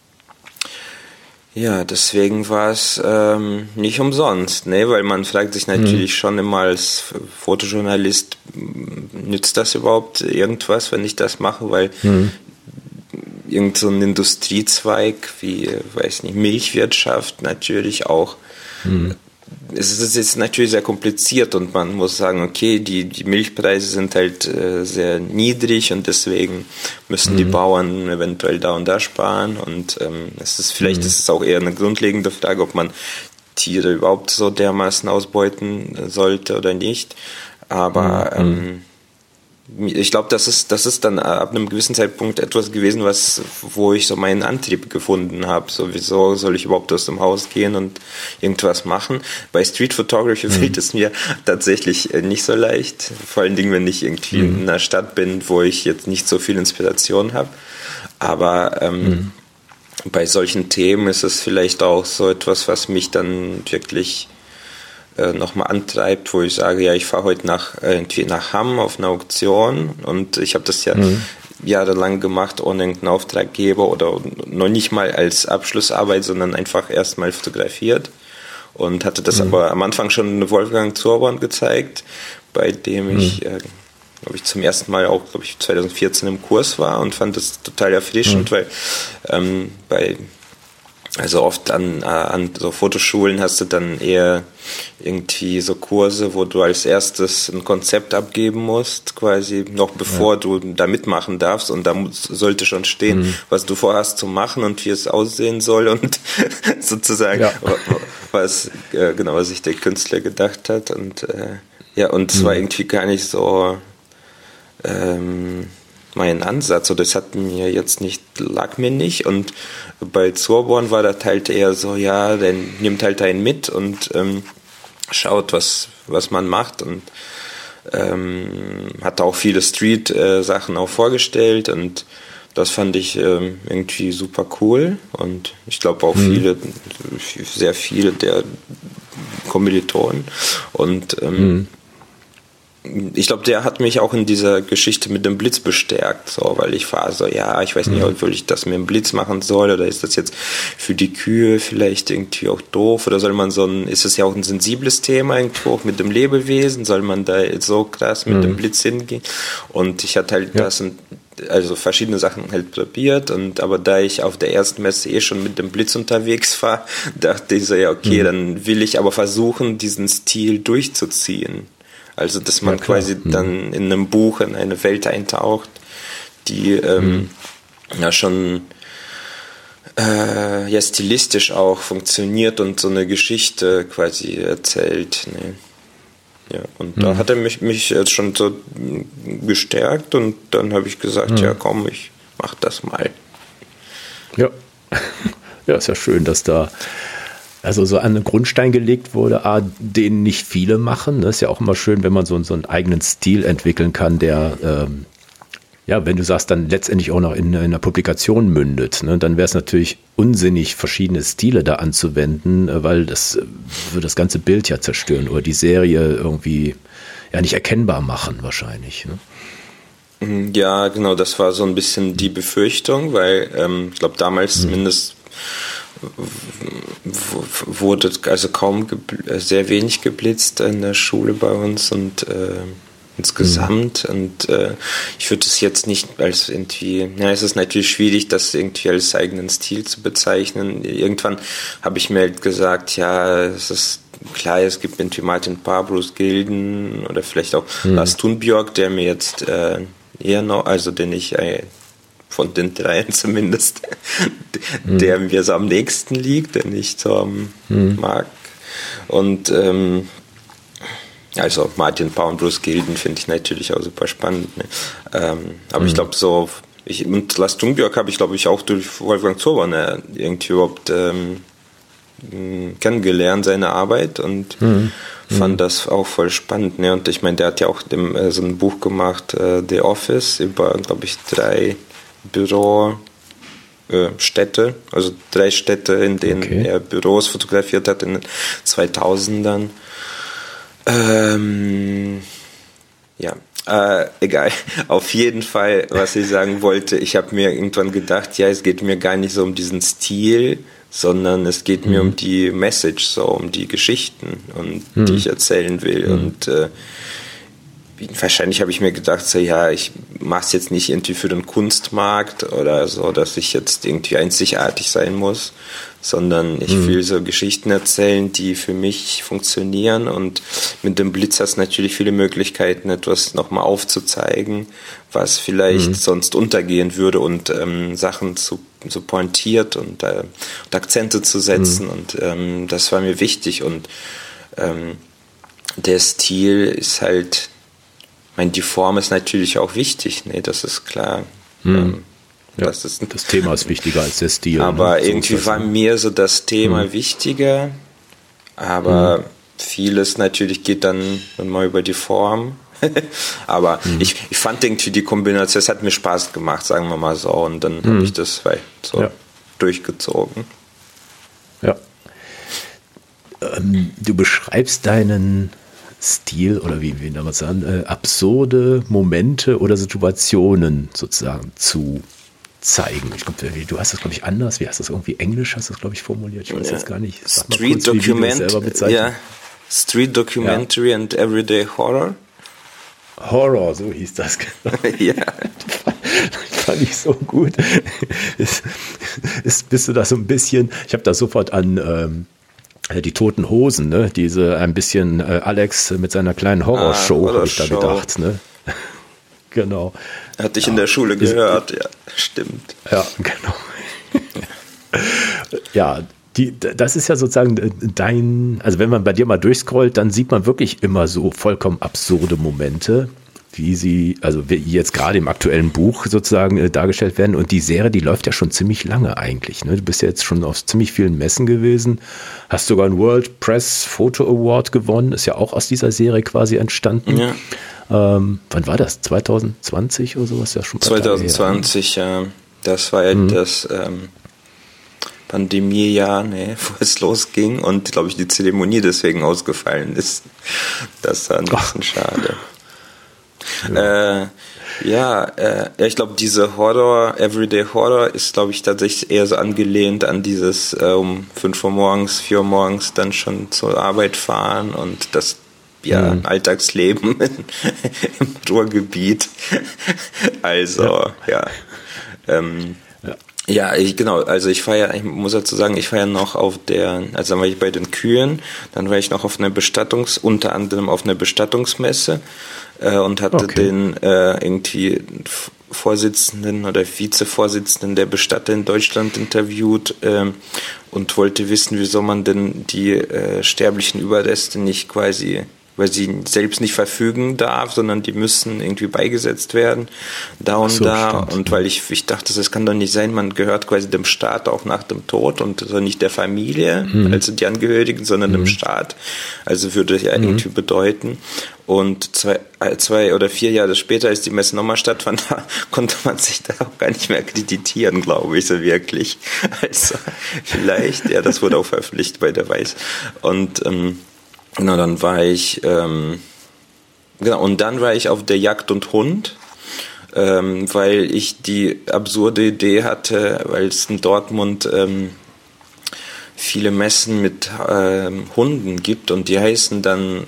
war es nicht umsonst, ne? Weil man fragt sich natürlich schon immer als Fotojournalist, nützt das überhaupt irgendwas, wenn ich das mache? Weil irgend so ein Industriezweig wie, weiß nicht, Milchwirtschaft natürlich auch, es ist jetzt natürlich sehr kompliziert, und man muss sagen, okay, die Milchpreise sind halt sehr niedrig, und deswegen müssen die Bauern eventuell da und da sparen, und vielleicht ist es auch eher eine grundlegende Frage, ob man Tiere überhaupt so dermaßen ausbeuten sollte oder nicht, aber ich glaube, das ist dann ab einem gewissen Zeitpunkt etwas gewesen, wo ich so meinen Antrieb gefunden habe. So, wieso soll ich überhaupt aus dem Haus gehen und irgendwas machen? Bei Street Photography fällt es mir tatsächlich nicht so leicht. Vor allen Dingen, wenn ich irgendwie in einer Stadt bin, wo ich jetzt nicht so viel Inspiration habe. Aber bei solchen Themen ist es vielleicht auch so etwas, was mich dann wirklich nochmal antreibt, wo ich sage, ja, ich fahre heute nach Hamm auf eine Auktion, und ich habe das ja jahrelang gemacht ohne irgendeinen Auftraggeber oder noch nicht mal als Abschlussarbeit, sondern einfach erstmal fotografiert, und hatte das aber am Anfang schon Wolfgang Zurborn gezeigt, bei dem ich zum ersten Mal auch, 2014 im Kurs war, und fand das total erfrischend, weil also oft an so Fotoschulen hast du dann eher irgendwie so Kurse, wo du als erstes ein Konzept abgeben musst, quasi noch bevor du da mitmachen darfst, und da sollte schon stehen, was du vorhast zu machen und wie es aussehen soll, und sozusagen was sich der Künstler gedacht hat, und und es war irgendwie gar nicht so mein Ansatz, oder das lag mir nicht, und bei Zurborn war das halt eher so, ja, der nimmt halt einen mit und schaut, was man macht, und hat auch viele Street-Sachen auch vorgestellt, und das fand ich irgendwie super cool, und ich glaube auch sehr viele der Kommilitonen, und ich glaube, der hat mich auch in dieser Geschichte mit dem Blitz bestärkt, so, weil ich war so, ja, ich weiß nicht, ob ich das mit dem Blitz machen soll oder ist das jetzt für die Kühe vielleicht irgendwie auch doof oder soll man ist es ja auch ein sensibles Thema irgendwo, auch mit dem Lebewesen, soll man da jetzt so krass mit dem Blitz hingehen? Und ich hatte halt also verschiedene Sachen halt probiert aber da ich auf der ersten Messe schon mit dem Blitz unterwegs war, dachte ich so, ja, okay, dann will ich aber versuchen, diesen Stil durchzuziehen. Also, dass man quasi dann in einem Buch in eine Welt eintaucht, die schon stilistisch auch funktioniert und so eine Geschichte quasi erzählt. Ne? Ja, und da hat er mich jetzt schon so bestärkt und dann habe ich gesagt, ja komm, ich mach das mal. Ja. Ja, ist ja schön, dass da also so an den Grundstein gelegt wurde, den nicht viele machen. Das ist ja auch immer schön, wenn man so einen eigenen Stil entwickeln kann, der, wenn du sagst, dann letztendlich auch noch in einer Publikation mündet. Ne? Dann wäre es natürlich unsinnig, verschiedene Stile da anzuwenden, weil das würde das ganze Bild ja zerstören oder die Serie irgendwie nicht erkennbar machen wahrscheinlich. Ne? Ja, genau, das war so ein bisschen die Befürchtung, weil ich glaube damals zumindest wurde also sehr wenig geblitzt in der Schule bei uns und insgesamt und ich würde es jetzt nicht als irgendwie, es ist natürlich schwierig, das irgendwie als eigenen Stil zu bezeichnen. Irgendwann habe ich mir halt gesagt, ja, es ist klar, es gibt irgendwie Martin Parr, Bruce Gilden oder vielleicht auch Lars Thunbjörk, der mir jetzt eher noch, also den ich von den dreien zumindest, der mir so am nächsten liegt, den ich so mag. Und also Martin Parr und Bruce Gilden finde ich natürlich auch super spannend. Ne? Aber ich glaube und Lars Thunbjörk habe ich glaube ich auch durch Wolfgang Zoberner irgendwie überhaupt kennengelernt, seine Arbeit und fand das auch voll spannend. Ne? Und ich meine, der hat ja auch so ein Buch gemacht, The Office, über, glaube ich, 3 Bürostädte, also 3 Städte, in denen er Büros fotografiert hat in den 2000ern. Egal. Auf jeden Fall, was ich sagen wollte, ich habe mir irgendwann gedacht, ja, es geht mir gar nicht so um diesen Stil, sondern es geht mir um die Message, so um die Geschichten, die ich erzählen will. Und wahrscheinlich habe ich mir gedacht, so, ja, ich mache es jetzt nicht irgendwie für den Kunstmarkt oder so, dass ich jetzt irgendwie einzigartig sein muss, sondern ich will so Geschichten erzählen, die für mich funktionieren und mit dem Blitz hast du natürlich viele Möglichkeiten, etwas nochmal aufzuzeigen, was vielleicht sonst untergehen würde und Sachen so pointiert und Akzente zu setzen und das war mir wichtig und der Stil ist halt, ich meine, die Form ist natürlich auch wichtig, ne, das ist klar. Das Thema ist wichtiger als der Stil. Aber irgendwie war mir so das Thema wichtiger, aber vieles natürlich geht dann mal über die Form. Aber ich fand irgendwie die Kombination, es hat mir Spaß gemacht, sagen wir mal so, und dann habe ich das durchgezogen. Ja. Du beschreibst deinen Stil oder wie darf man sagen, absurde Momente oder Situationen sozusagen zu zeigen. Ich glaube, du hast das, glaube ich, anders. Wie hast du das irgendwie Englisch, hast du das, glaube ich, formuliert? Ich weiß jetzt gar nicht. Street Documentary and Everyday Horror. Horror, so hieß das. Ja. Das fand ich so gut. Bist du da so ein bisschen, ich habe da sofort an die Toten Hosen, ne? Diese ein bisschen Alex mit seiner kleinen Horrorshow, habe ich da gedacht. Ne? Genau. Hatte ich in der Schule gehört, ja, stimmt. Ja, genau. Ja, das ist ja sozusagen also wenn man bei dir mal durchscrollt, dann sieht man wirklich immer so vollkommen absurde Momente, wie jetzt gerade im aktuellen Buch sozusagen dargestellt werden. Und die Serie, die läuft ja schon ziemlich lange eigentlich. Ne? Du bist ja jetzt schon auf ziemlich vielen Messen gewesen, hast sogar einen World Press Photo Award gewonnen, ist ja auch aus dieser Serie quasi entstanden. Ja. Wann war das? 2020 oder sowas? Ja, schon 2020, ja. Das war ja das Pandemiejahr, wo es losging und, glaube ich, die Zeremonie deswegen ausgefallen ist. Das war ein bisschen schade. Ich glaube, diese Everyday Horror ist, glaube ich, tatsächlich eher so angelehnt an dieses um 5 Uhr morgens, 4 Uhr morgens dann schon zur Arbeit fahren und das Alltagsleben im Ruhrgebiet. Also, ich muss dazu sagen, ich war ja noch also dann war ich bei den Kühen, dann war ich noch auf einer unter anderem auf einer Bestattungsmesse und hatte den irgendwie Vorsitzenden oder Vizevorsitzenden der Bestatter in Deutschland interviewt und wollte wissen, wieso man denn die sterblichen Überreste nicht quasi, weil sie selbst nicht verfügen darf, sondern die müssen irgendwie beigesetzt werden, stimmt. Und weil ich dachte, das kann doch nicht sein, man gehört quasi dem Staat auch nach dem Tod und also nicht der Familie, also die Angehörigen, sondern dem Staat. Also würde ja irgendwie bedeuten. Und 2 oder 4 Jahre später, als die Messe nochmal stattfand, konnte man sich da auch gar nicht mehr akkreditieren, glaube ich, so wirklich. Also vielleicht, das wurde auch veröffentlicht bei der Weiß. Und dann war ich und dann war ich auf der Jagd und Hund, weil ich die absurde Idee hatte, weil es in Dortmund viele Messen mit Hunden gibt und die heißen dann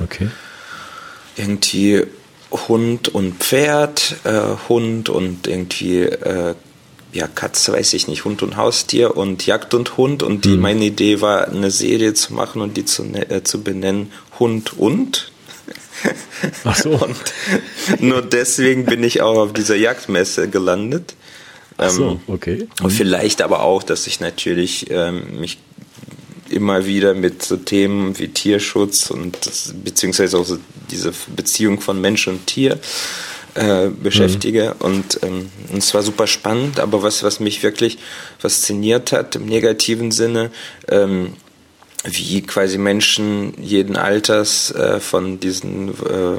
irgendwie Hund und Pferd, Hund und irgendwie Katze, weiß ich nicht, Hund und Haustier und Jagd und Hund und meine Idee war, eine Serie zu machen und die zu benennen Hund und. Ach so. Und nur deswegen bin ich auch auf dieser Jagdmesse gelandet. Ach so, okay. Und vielleicht aber auch, dass ich natürlich mich immer wieder mit so Themen wie Tierschutz und beziehungsweise auch so diese Beziehung von Mensch und Tier beschäftige und es war super spannend, aber was mich wirklich fasziniert hat im negativen Sinne, wie quasi Menschen jeden Alters von diesen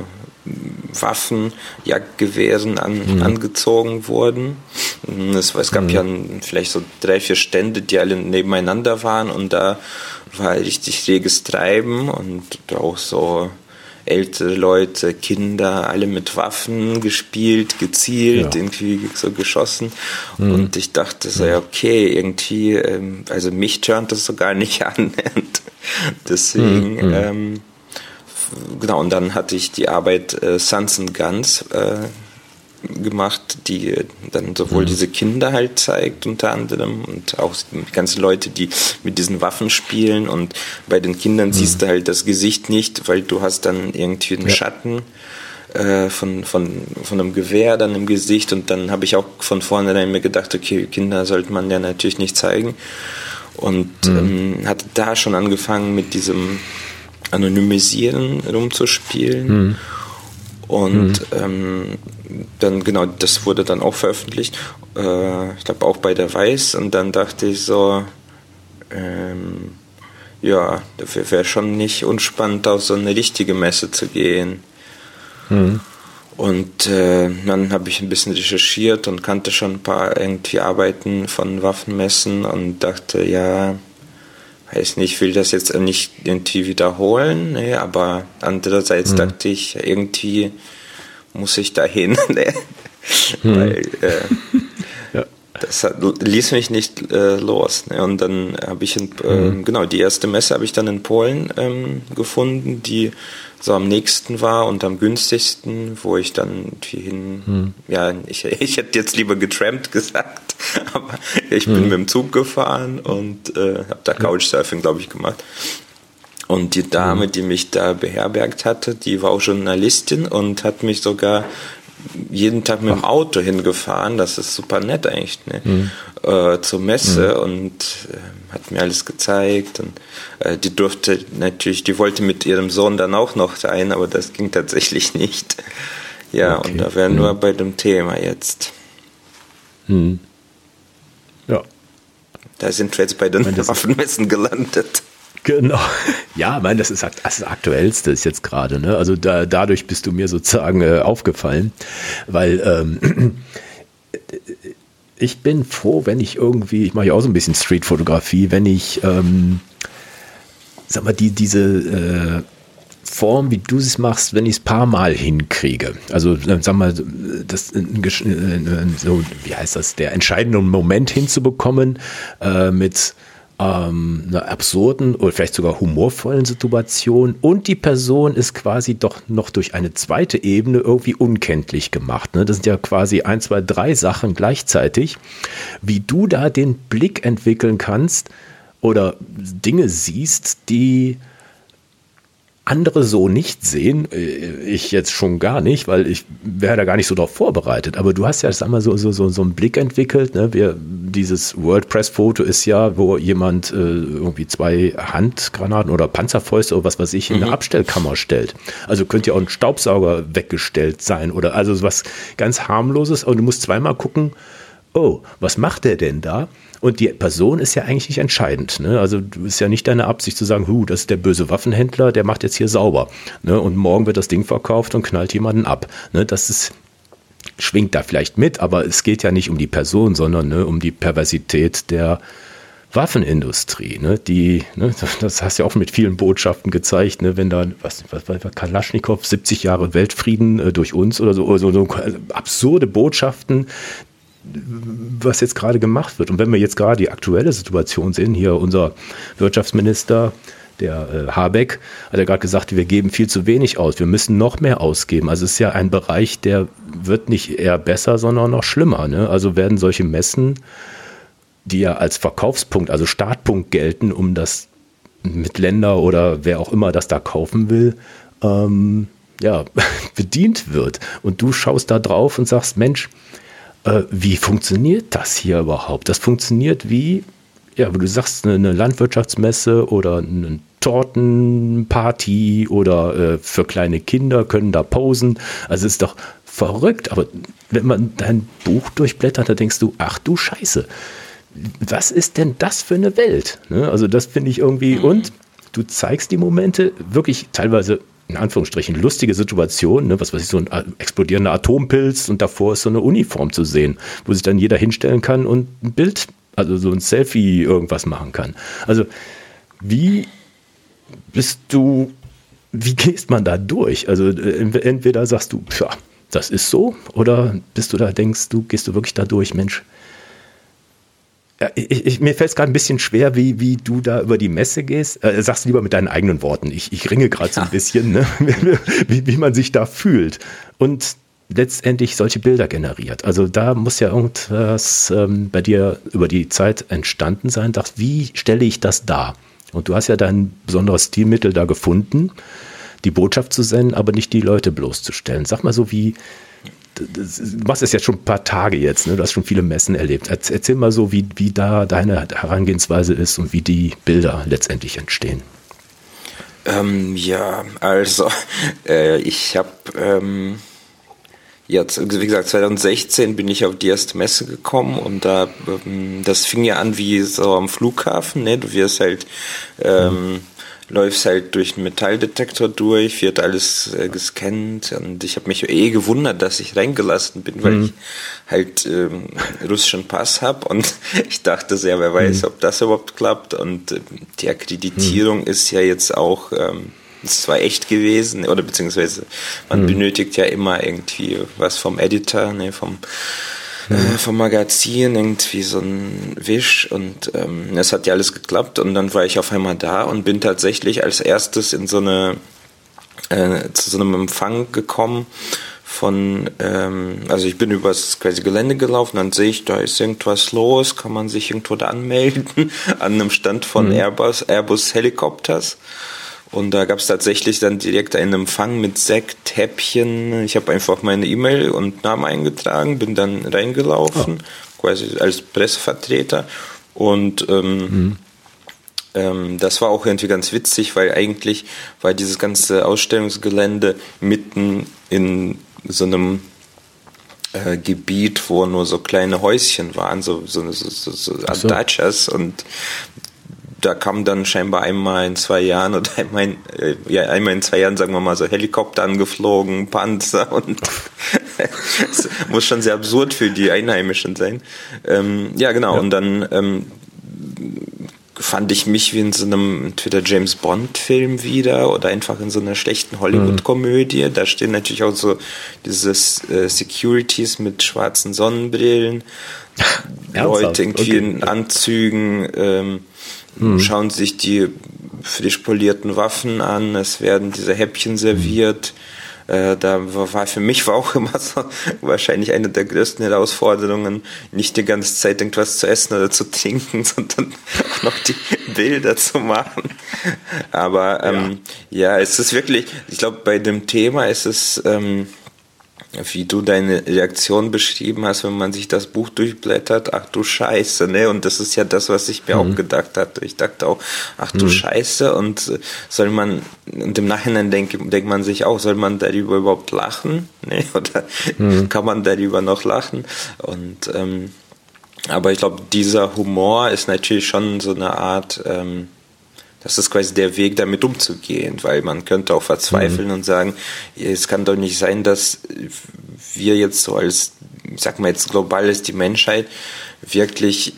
Waffen, Jagdgewehren angezogen wurden. Es gab ja vielleicht so 3, 4 Stände, die alle nebeneinander waren und da war richtig reges Treiben und auch so ältere Leute, Kinder, alle mit Waffen gespielt, gezielt, irgendwie so geschossen. Und ich dachte so, okay, irgendwie, also mich turnt das so gar nicht an. Und deswegen, und dann hatte ich die Arbeit Sons and Guns gemacht, die dann sowohl diese Kinder halt zeigt unter anderem und auch die ganzen Leute, die mit diesen Waffen spielen und bei den Kindern siehst du halt das Gesicht nicht, weil du hast dann irgendwie einen Schatten von einem Gewehr dann im Gesicht und dann habe ich auch von vornherein mir gedacht, okay, Kinder sollte man ja natürlich nicht zeigen und hatte da schon angefangen mit diesem Anonymisieren rumzuspielen und dann, das wurde dann auch veröffentlicht, ich glaube auch bei der Weiß und dann dachte ich so, das wäre schon nicht unspannend, auf so eine richtige Messe zu gehen. Und dann habe ich ein bisschen recherchiert und kannte schon ein paar irgendwie Arbeiten von Waffenmessen und dachte, weiß nicht, ich will das jetzt nicht irgendwie wiederholen, aber andererseits dachte ich, irgendwie muss ich dahin, weil das ließ mich nicht los. Und dann habe ich die erste Messe habe ich dann in Polen gefunden, die so am nächsten war und am günstigsten, wo ich dann hin, ich hätte jetzt lieber getrampt gesagt, aber ich bin mit dem Zug gefahren und habe da Couchsurfing, glaube ich, gemacht. Und die Dame, die mich da beherbergt hatte, die war auch Journalistin und hat mich sogar jeden Tag mit dem Auto hingefahren, das ist super nett eigentlich, zur Messe und hat mir alles gezeigt und die wollte mit ihrem Sohn dann auch noch sein, aber das ging tatsächlich nicht. Ja, okay. Und da wären wir bei dem Thema jetzt. Ja. Da sind wir jetzt bei den Waffenmessen gelandet. Genau. Ja, ich meine, das ist das Aktuellste ist jetzt gerade, ne? Also dadurch bist du mir sozusagen aufgefallen, weil ich bin froh, wenn ich mache ja auch so ein bisschen Streetfotografie, wenn ich, diese Form, wie du es machst, wenn ich es ein paar Mal hinkriege. Also sag mal, das so, wie heißt das, der entscheidende Moment hinzubekommen mit einer absurden oder vielleicht sogar humorvollen Situation und die Person ist quasi doch noch durch eine zweite Ebene irgendwie unkenntlich gemacht. Ne? Das sind ja quasi 1, 2, 3 Sachen gleichzeitig. Wie du da den Blick entwickeln kannst oder Dinge siehst, die andere so nicht sehen, ich jetzt schon gar nicht, weil ich wäre da gar nicht so darauf vorbereitet. Aber du hast ja, sag mal, so einen Blick entwickelt. Ne? Dieses WordPress-Foto ist ja, wo jemand irgendwie 2 Handgranaten oder Panzerfäuste oder was weiß ich in eine Abstellkammer stellt. Also könnte ja auch ein Staubsauger weggestellt sein oder also was ganz harmloses. Und du musst zweimal gucken, oh, was macht der denn da? Und die Person ist ja eigentlich nicht entscheidend. Ne? Also du ist ja nicht deine Absicht zu sagen, das ist der böse Waffenhändler, der macht jetzt hier sauber. Ne? Und morgen wird das Ding verkauft und knallt jemanden ab. Ne? Schwingt da vielleicht mit, aber es geht ja nicht um die Person, sondern um die Perversität der Waffenindustrie. Ne? Das hast du ja auch mit vielen Botschaften gezeigt, ne? Wenn da, was war Kalaschnikow, 70 Jahre Weltfrieden durch uns oder so absurde Botschaften, was jetzt gerade gemacht wird. Und wenn wir jetzt gerade die aktuelle Situation sehen, hier unser Wirtschaftsminister, der Habeck, hat ja gerade gesagt, wir geben viel zu wenig aus, wir müssen noch mehr ausgeben. Also es ist ja ein Bereich, der wird nicht eher besser, sondern noch schlimmer. Ne? Also werden solche Messen, die ja als Verkaufspunkt, also Startpunkt gelten, um das mit Länder oder wer auch immer das da kaufen will, bedient wird. Und du schaust da drauf und sagst, Mensch, wie funktioniert das hier überhaupt? Das funktioniert wie, wo du sagst, eine Landwirtschaftsmesse oder eine Tortenparty oder für kleine Kinder können da posen. Also es ist doch verrückt. Aber wenn man dein Buch durchblättert, da denkst du, ach du Scheiße, was ist denn das für eine Welt? Ne? Also das finde ich irgendwie, und du zeigst die Momente wirklich teilweise in Anführungsstrichen lustige Situation, ne, was weiß ich, so ein explodierender Atompilz und davor ist so eine Uniform zu sehen, wo sich dann jeder hinstellen kann und ein Bild, also so ein Selfie irgendwas machen kann. Also wie gehst man da durch? Also entweder sagst du, ja, das ist so, oder gehst du wirklich da durch, Mensch, ja, mir fällt es gerade ein bisschen schwer, wie du da über die Messe gehst. Sag's lieber mit deinen eigenen Worten. Ich ringe gerade so ein bisschen, ne? wie man sich da fühlt. Und letztendlich solche Bilder generiert. Also da muss ja irgendwas bei dir über die Zeit entstanden sein. Wie stelle ich das dar? Und du hast ja dein besonderes Stilmittel da gefunden, die Botschaft zu senden, aber nicht die Leute bloßzustellen. Sag mal so, du machst es jetzt schon ein paar Tage jetzt, ne? Du hast schon viele Messen erlebt. Erzähl mal so, wie da deine Herangehensweise ist und wie die Bilder letztendlich entstehen. Ich habe jetzt, wie gesagt, 2016 bin ich auf die erste Messe gekommen und das fing ja an wie so am Flughafen, ne? Du wirst halt läufst halt durch einen Metalldetektor durch, wird alles gescannt und ich habe mich gewundert, dass ich reingelassen bin, weil ich halt russischen Pass habe und ich dachte sehr, wer weiß, ob das überhaupt klappt und die Akkreditierung ist ja jetzt auch ist zwar echt gewesen, oder beziehungsweise man benötigt ja immer irgendwie was vom Editor, ne, vom Magazin, irgendwie so ein Wisch und es hat ja alles geklappt und dann war ich auf einmal da und bin tatsächlich als erstes in zu so einem Empfang gekommen also ich bin übers quasi Gelände gelaufen, dann sehe ich, da ist irgendwas los, kann man sich irgendwo da anmelden, an einem Stand von Airbus Helicopters. Und da gab es tatsächlich dann direkt einen Empfang mit Sekt, Häppchen. Ich habe einfach meine E-Mail und Namen eingetragen, bin dann reingelaufen, quasi als Pressevertreter. Und das war auch irgendwie ganz witzig, weil eigentlich war dieses ganze Ausstellungsgelände mitten in so einem Gebiet, wo nur so kleine Häuschen waren, so Dachas und da kam dann scheinbar einmal in 2 Jahren oder einmal in 2 Jahren, sagen wir mal, so Helikopter angeflogen, Panzer und das muss schon sehr absurd für die Einheimischen sein. Und dann fand ich mich wie in so einem entweder James Bond-Film wieder oder einfach in so einer schlechten Hollywood-Komödie. Da stehen natürlich auch so diese Securities mit schwarzen Sonnenbrillen, Leute irgendwie in Anzügen, schauen sich die frisch polierten Waffen an, es werden diese Häppchen serviert. Da war auch immer so wahrscheinlich eine der größten Herausforderungen, nicht die ganze Zeit irgendwas zu essen oder zu trinken, sondern auch noch die Bilder zu machen. Aber es ist wirklich, ich glaube, bei dem Thema ist es, wie du deine Reaktion beschrieben hast, wenn man sich das Buch durchblättert, ach du Scheiße, ne? Und das ist ja das, was ich mir auch gedacht hatte. Ich dachte auch, ach du Scheiße, und und im Nachhinein denkt man sich auch, soll man darüber überhaupt lachen? Ne? Oder kann man darüber noch lachen? Und aber ich glaube, dieser Humor ist natürlich schon so eine Art, das ist quasi der Weg, damit umzugehen, weil man könnte auch verzweifeln und sagen, es kann doch nicht sein, dass wir jetzt so als, ich sag mal jetzt global ist die Menschheit, wirklich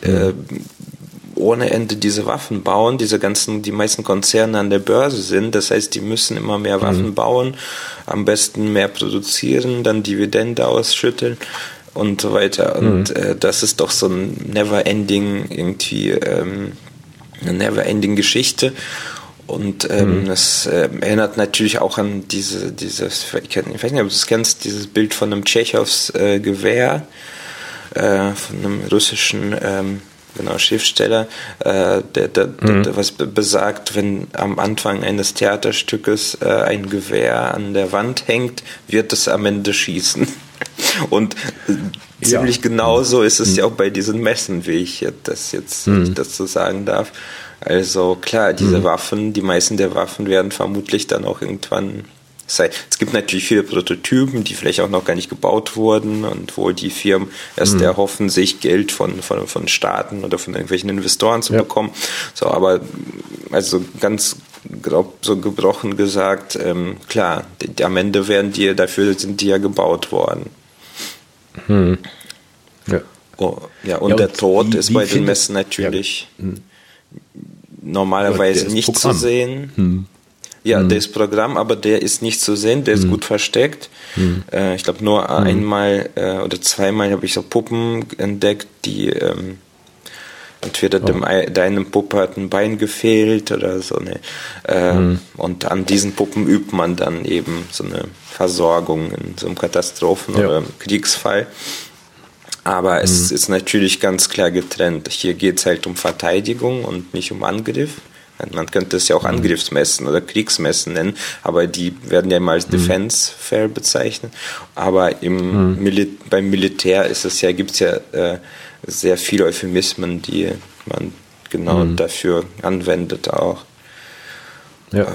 ohne Ende diese Waffen bauen, die meisten Konzerne an der Börse sind, das heißt, die müssen immer mehr Waffen bauen, am besten mehr produzieren, dann Dividende ausschütteln und so weiter. Und das ist doch so ein never-ending irgendwie eine never-ending Geschichte, und das erinnert natürlich auch an dieses, ich weiß nicht, ob du es kennst, dieses Bild von einem Tschechows Gewehr, von einem russischen Schriftsteller, der was besagt, wenn am Anfang eines Theaterstückes ein Gewehr an der Wand hängt, wird es am Ende schießen. Und ziemlich genauso ist es ja auch bei diesen Messen, wie ich das jetzt wenn ich das so sagen darf. Also klar, diese Waffen, die meisten der Waffen werden vermutlich dann auch irgendwann sein. Es gibt natürlich viele Prototypen, die vielleicht auch noch gar nicht gebaut wurden, und wo die Firmen erst erhoffen, sich Geld von Staaten oder von irgendwelchen Investoren zu bekommen. So, aber also ganz grob so gebrochen gesagt, klar, am Ende dafür sind die ja gebaut worden. Ja. Oh, ja, und der Tod ist bei den Messen natürlich normalerweise nicht zu sehen. Ja, der ist Programm, aber der ist nicht zu sehen, der ist gut versteckt. Ich glaube, nur einmal oder zweimal habe ich so Puppen entdeckt, die entweder deinem Puppe hat ein Bein gefehlt oder so. Ne? Und an diesen Puppen übt man dann eben so eine Versorgung in so einem Katastrophen- oder Kriegsfall. Aber es ist natürlich ganz klar getrennt. Hier geht es halt um Verteidigung und nicht um Angriff. Man könnte es ja auch Angriffsmessen oder Kriegsmessen nennen, aber die werden ja immer als Defense Fair bezeichnet. Aber beim Militär gibt es ja sehr viele Euphemismen, die man genau dafür anwendet auch. Ja.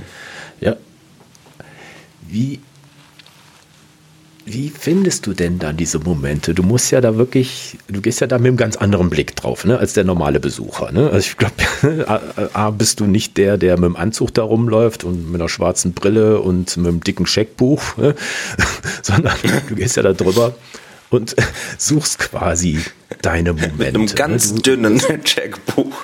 Wie findest du denn dann diese Momente? Du gehst ja da mit einem ganz anderen Blick drauf, ne, als der normale Besucher. Ne? Also ich glaube, bist du nicht der mit dem Anzug da rumläuft und mit einer schwarzen Brille und mit einem dicken Scheckbuch, ne? Sondern du gehst ja da drüber und suchst quasi deine Momente. Mit einem ganz dünnen Scheckbuch.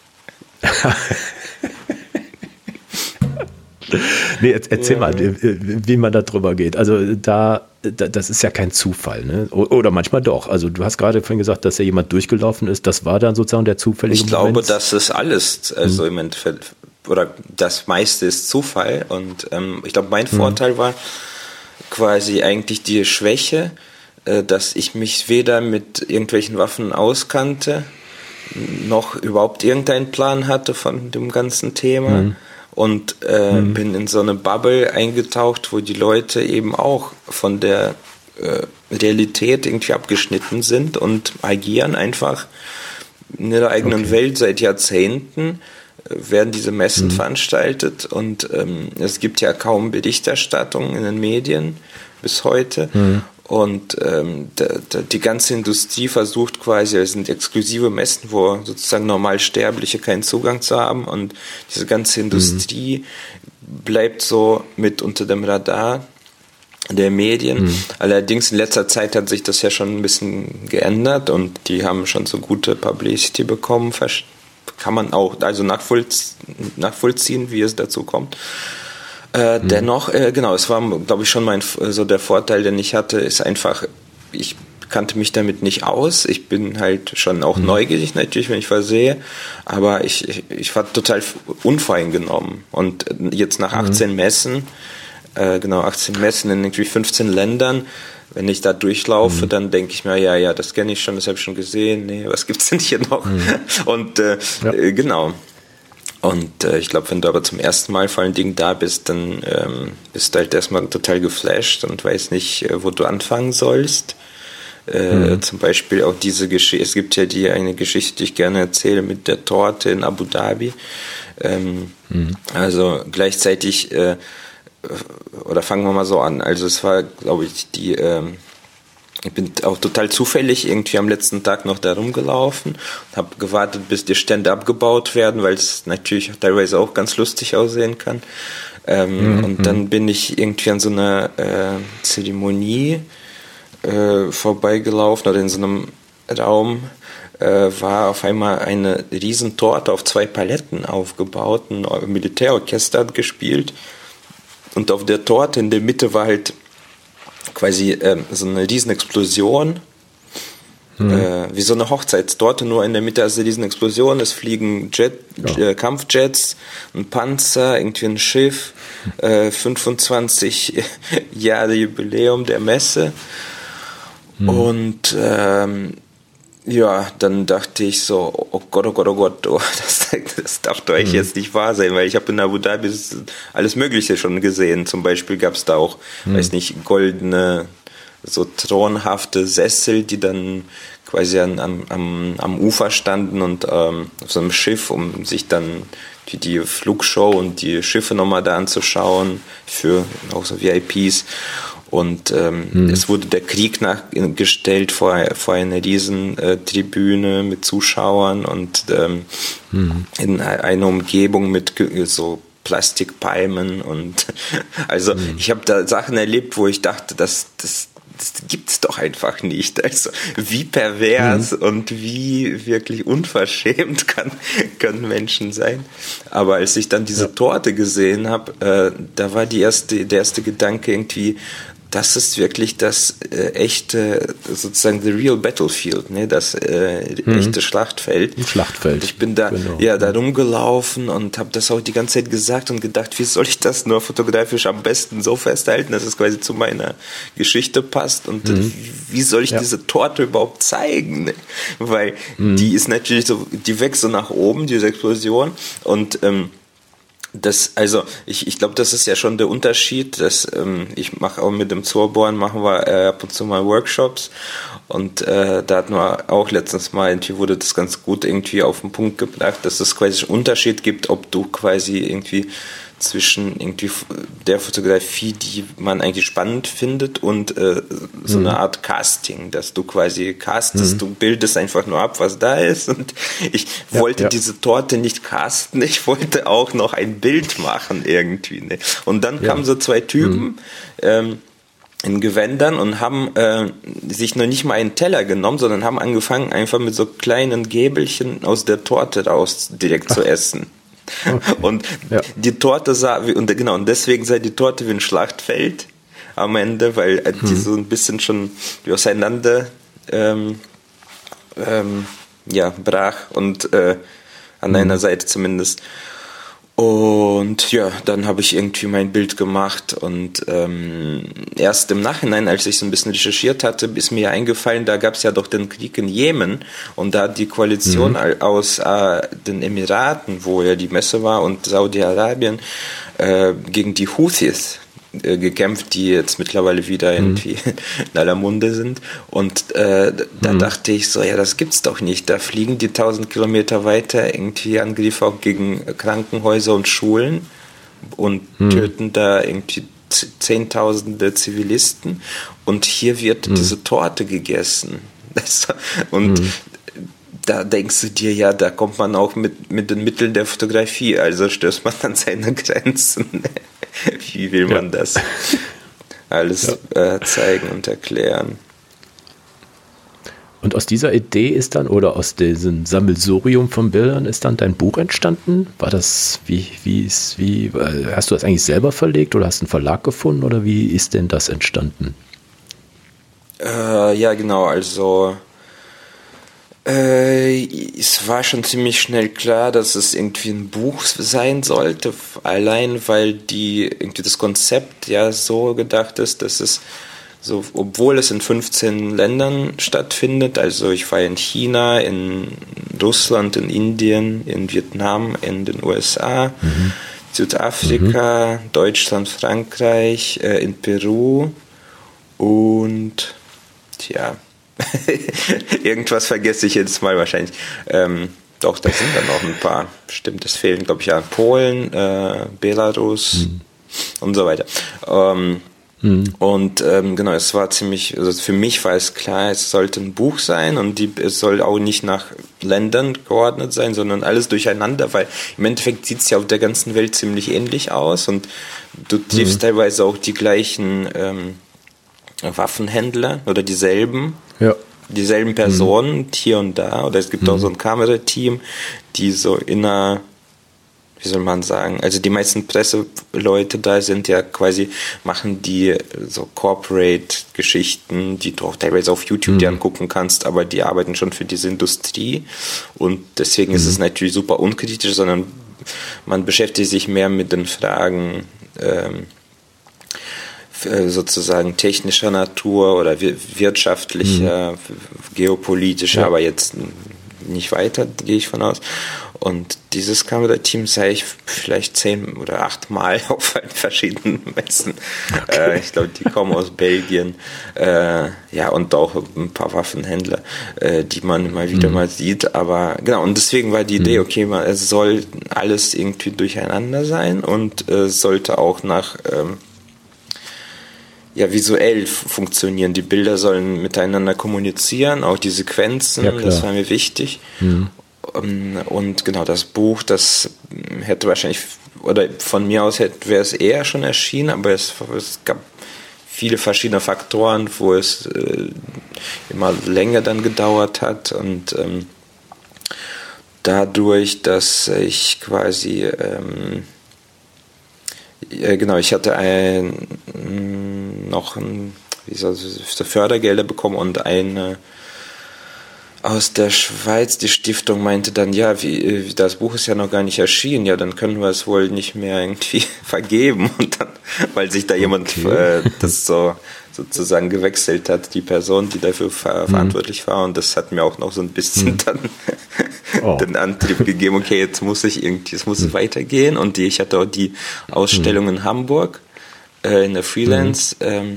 Nee, erzähl mal, wie man da drüber geht. Also das ist ja kein Zufall, ne? Oder manchmal doch. Also du hast gerade vorhin gesagt, dass ja jemand durchgelaufen ist. Das war dann sozusagen der zufällige Moment? Ich glaube, das ist alles, also im Endeffekt, oder das meiste ist Zufall. Und ich glaube, mein Vorteil war quasi eigentlich die Schwäche, dass ich mich weder mit irgendwelchen Waffen auskannte, noch überhaupt irgendeinen Plan hatte von dem ganzen Thema. Und bin in so eine Bubble eingetaucht, wo die Leute eben auch von der Realität irgendwie abgeschnitten sind und agieren einfach in ihrer eigenen Welt seit Jahrzehnten. Werden diese Messen veranstaltet, und es gibt ja kaum Berichterstattung in den Medien bis heute. Und die ganze Industrie versucht quasi, es sind exklusive Messen, wo sozusagen Normalsterbliche keinen Zugang zu haben, und diese ganze Industrie bleibt so mit unter dem Radar der Medien. Allerdings in letzter Zeit hat sich das ja schon ein bisschen geändert, und die haben schon so gute Publicity bekommen, kann man auch also nachvollziehen, wie es dazu kommt. Dennoch, genau, es war, glaube ich, schon so der Vorteil, den ich hatte, ist einfach, ich kannte mich damit nicht aus. Ich bin halt schon auch neugierig natürlich, wenn ich was sehe, aber ich war total unvoreingenommen. Und jetzt nach 18 Messen, 18 Messen in irgendwie 15 Ländern, wenn ich da durchlaufe, dann denke ich mir, ja, das kenne ich schon, das habe ich schon gesehen, nee, was gibt's denn hier noch? Und genau. Und ich glaube, wenn du aber zum ersten Mal vor allen Dingen da bist, dann bist du halt erstmal total geflasht und weißt nicht, wo du anfangen sollst. Zum Beispiel auch diese Geschichte, es gibt ja eine Geschichte, die ich gerne erzähle, mit der Torte in Abu Dhabi. Also gleichzeitig, oder fangen wir mal so an, also es war, glaube ich, ich bin auch total zufällig irgendwie am letzten Tag noch da rumgelaufen und habe gewartet, bis die Stände abgebaut werden, weil es natürlich teilweise auch ganz lustig aussehen kann. Und dann bin ich irgendwie an so einer Zeremonie vorbeigelaufen oder in so einem Raum war auf einmal eine Riesentorte auf 2 Paletten aufgebaut, ein Militärorchester hat gespielt und auf der Torte in der Mitte war halt quasi so eine Riesenexplosion, wie so eine Hochzeitstorte, nur in der Mitte ist eine Riesenexplosion, es fliegen Kampfjets, ein Panzer, irgendwie ein Schiff, 25 Jahre Jubiläum der Messe. Und dann dachte ich so, oh Gott, das darf doch eigentlich jetzt nicht wahr sein, weil ich habe in Abu Dhabi alles Mögliche schon gesehen. Zum Beispiel gab es da auch, weiß nicht, goldene, so thronhafte Sessel, die dann quasi am Ufer standen und auf so einem Schiff, um sich dann die Flugshow und die Schiffe nochmal da anzuschauen, für auch so VIPs. Und es wurde der Krieg nachgestellt vor einer riesen Tribüne mit Zuschauern und in einer Umgebung mit so Plastikpalmen und also ich habe da Sachen erlebt, wo ich dachte, das gibt's doch einfach nicht. Also wie pervers und wie wirklich unverschämt können Menschen sein. Aber als ich dann diese Torte gesehen habe, da war der erste Gedanke irgendwie, das ist wirklich das echte, sozusagen the real battlefield, ne, das echte Schlachtfeld. Ein Schlachtfeld. Und ich bin da, da rumgelaufen und habe das auch die ganze Zeit gesagt und gedacht, wie soll ich das nur fotografisch am besten so festhalten, dass es quasi zu meiner Geschichte passt und wie soll ich diese Torte überhaupt zeigen, ne? Weil die ist natürlich so, die wächst so nach oben, diese Explosion und ich glaube, das ist ja schon der Unterschied, dass ich mache auch mit dem Zoorborn, machen wir ab und zu mal Workshops und da hatten wir auch letztens mal, irgendwie wurde das ganz gut irgendwie auf den Punkt gebracht, dass es quasi einen Unterschied gibt, ob du quasi irgendwie zwischen irgendwie der Fotografie, die man eigentlich spannend findet und so eine Art Casting, dass du quasi castest, du bildest einfach nur ab, was da ist und ich wollte diese Torte nicht casten, ich wollte auch noch ein Bild machen irgendwie. Ne? Und dann kamen so 2 Typen in Gewändern und haben sich noch nicht mal einen Teller genommen, sondern haben angefangen einfach mit so kleinen Gäbelchen aus der Torte raus direkt zu essen. Okay. Und die Torte und deswegen sah die Torte wie ein Schlachtfeld am Ende, weil die so ein bisschen schon auseinander brach und an einer Seite zumindest. Und dann habe ich irgendwie mein Bild gemacht und erst im Nachhinein, als ich so ein bisschen recherchiert hatte, ist mir eingefallen, da gab es ja doch den Krieg in Jemen und da hat die Koalition aus den Emiraten, wo ja die Messe war, und Saudi-Arabien gegen die Houthis gekämpft, die jetzt mittlerweile wieder irgendwie in aller Munde sind. Und da dachte ich so, das gibt's doch nicht. Da fliegen die 1000 Kilometer weiter irgendwie Angriffe auch gegen Krankenhäuser und Schulen und töten da irgendwie Zehntausende Zivilisten. Und hier wird diese Torte gegessen. Und da denkst du dir, da kommt man auch mit den Mitteln der Fotografie, also stößt man an seine Grenzen. Wie will man das alles zeigen und erklären? Und aus dieser Idee ist dann, oder aus diesem Sammelsurium von Bildern ist dann dein Buch entstanden? War das, hast du das eigentlich selber verlegt oder hast du einen Verlag gefunden oder wie ist denn das entstanden? Ja, genau, also es war schon ziemlich schnell klar, dass es irgendwie ein Buch sein sollte, allein weil irgendwie das Konzept ja so gedacht ist, dass es so, obwohl es in 15 Ländern stattfindet, also ich war in China, in Russland, in Indien, in Vietnam, in den USA, Südafrika, Deutschland, Frankreich, in Peru und irgendwas vergesse ich jetzt mal wahrscheinlich. Doch, da sind dann noch ein paar. Stimmt, es fehlen, glaube ich, ja Polen, Belarus und so weiter. Und genau, es war ziemlich, also für mich war es klar, es sollte ein Buch sein und es soll auch nicht nach Ländern geordnet sein, sondern alles durcheinander, weil im Endeffekt sieht es ja auf der ganzen Welt ziemlich ähnlich aus und du triffst teilweise auch die gleichen Waffenhändler oder dieselben Personen hier und da, oder es gibt auch so ein Kamerateam, die so wie soll man sagen, also die meisten Presseleute da sind ja quasi, machen die so Corporate-Geschichten, die du auch teilweise auf YouTube dir angucken kannst, aber die arbeiten schon für diese Industrie und deswegen ist es natürlich super unkritisch, sondern man beschäftigt sich mehr mit den Fragen sozusagen technischer Natur oder wirtschaftlicher, geopolitischer, aber jetzt nicht weiter, gehe ich von aus. Und dieses Kamerateam sah ich vielleicht 10 oder 8 Mal auf verschiedenen Messen. Okay. Ich glaube, die kommen aus Belgien. Und auch ein paar Waffenhändler, die man mal wieder mal sieht. Aber genau, und deswegen war die Idee, okay, es soll alles irgendwie durcheinander sein und sollte auch nach visuell funktionieren. Die Bilder sollen miteinander kommunizieren, auch die Sequenzen, das war mir wichtig. Und genau, das Buch, das hätte wahrscheinlich, oder von mir aus wäre es eher schon erschienen, aber es gab viele verschiedene Faktoren, wo es immer länger dann gedauert hat und dadurch, dass ich quasi ich hatte noch Fördergelder bekommen und eine aus der Schweiz, die Stiftung meinte dann, das Buch ist ja noch gar nicht erschienen, ja, dann können wir es wohl nicht mehr irgendwie vergeben. Und dann, weil sich da jemand das so sozusagen gewechselt hat, die Person, die dafür verantwortlich war. Und das hat mir auch noch so ein bisschen dann den Antrieb gegeben, okay, jetzt muss es weitergehen. Und ich hatte auch die Ausstellung in Hamburg, in der Freelance,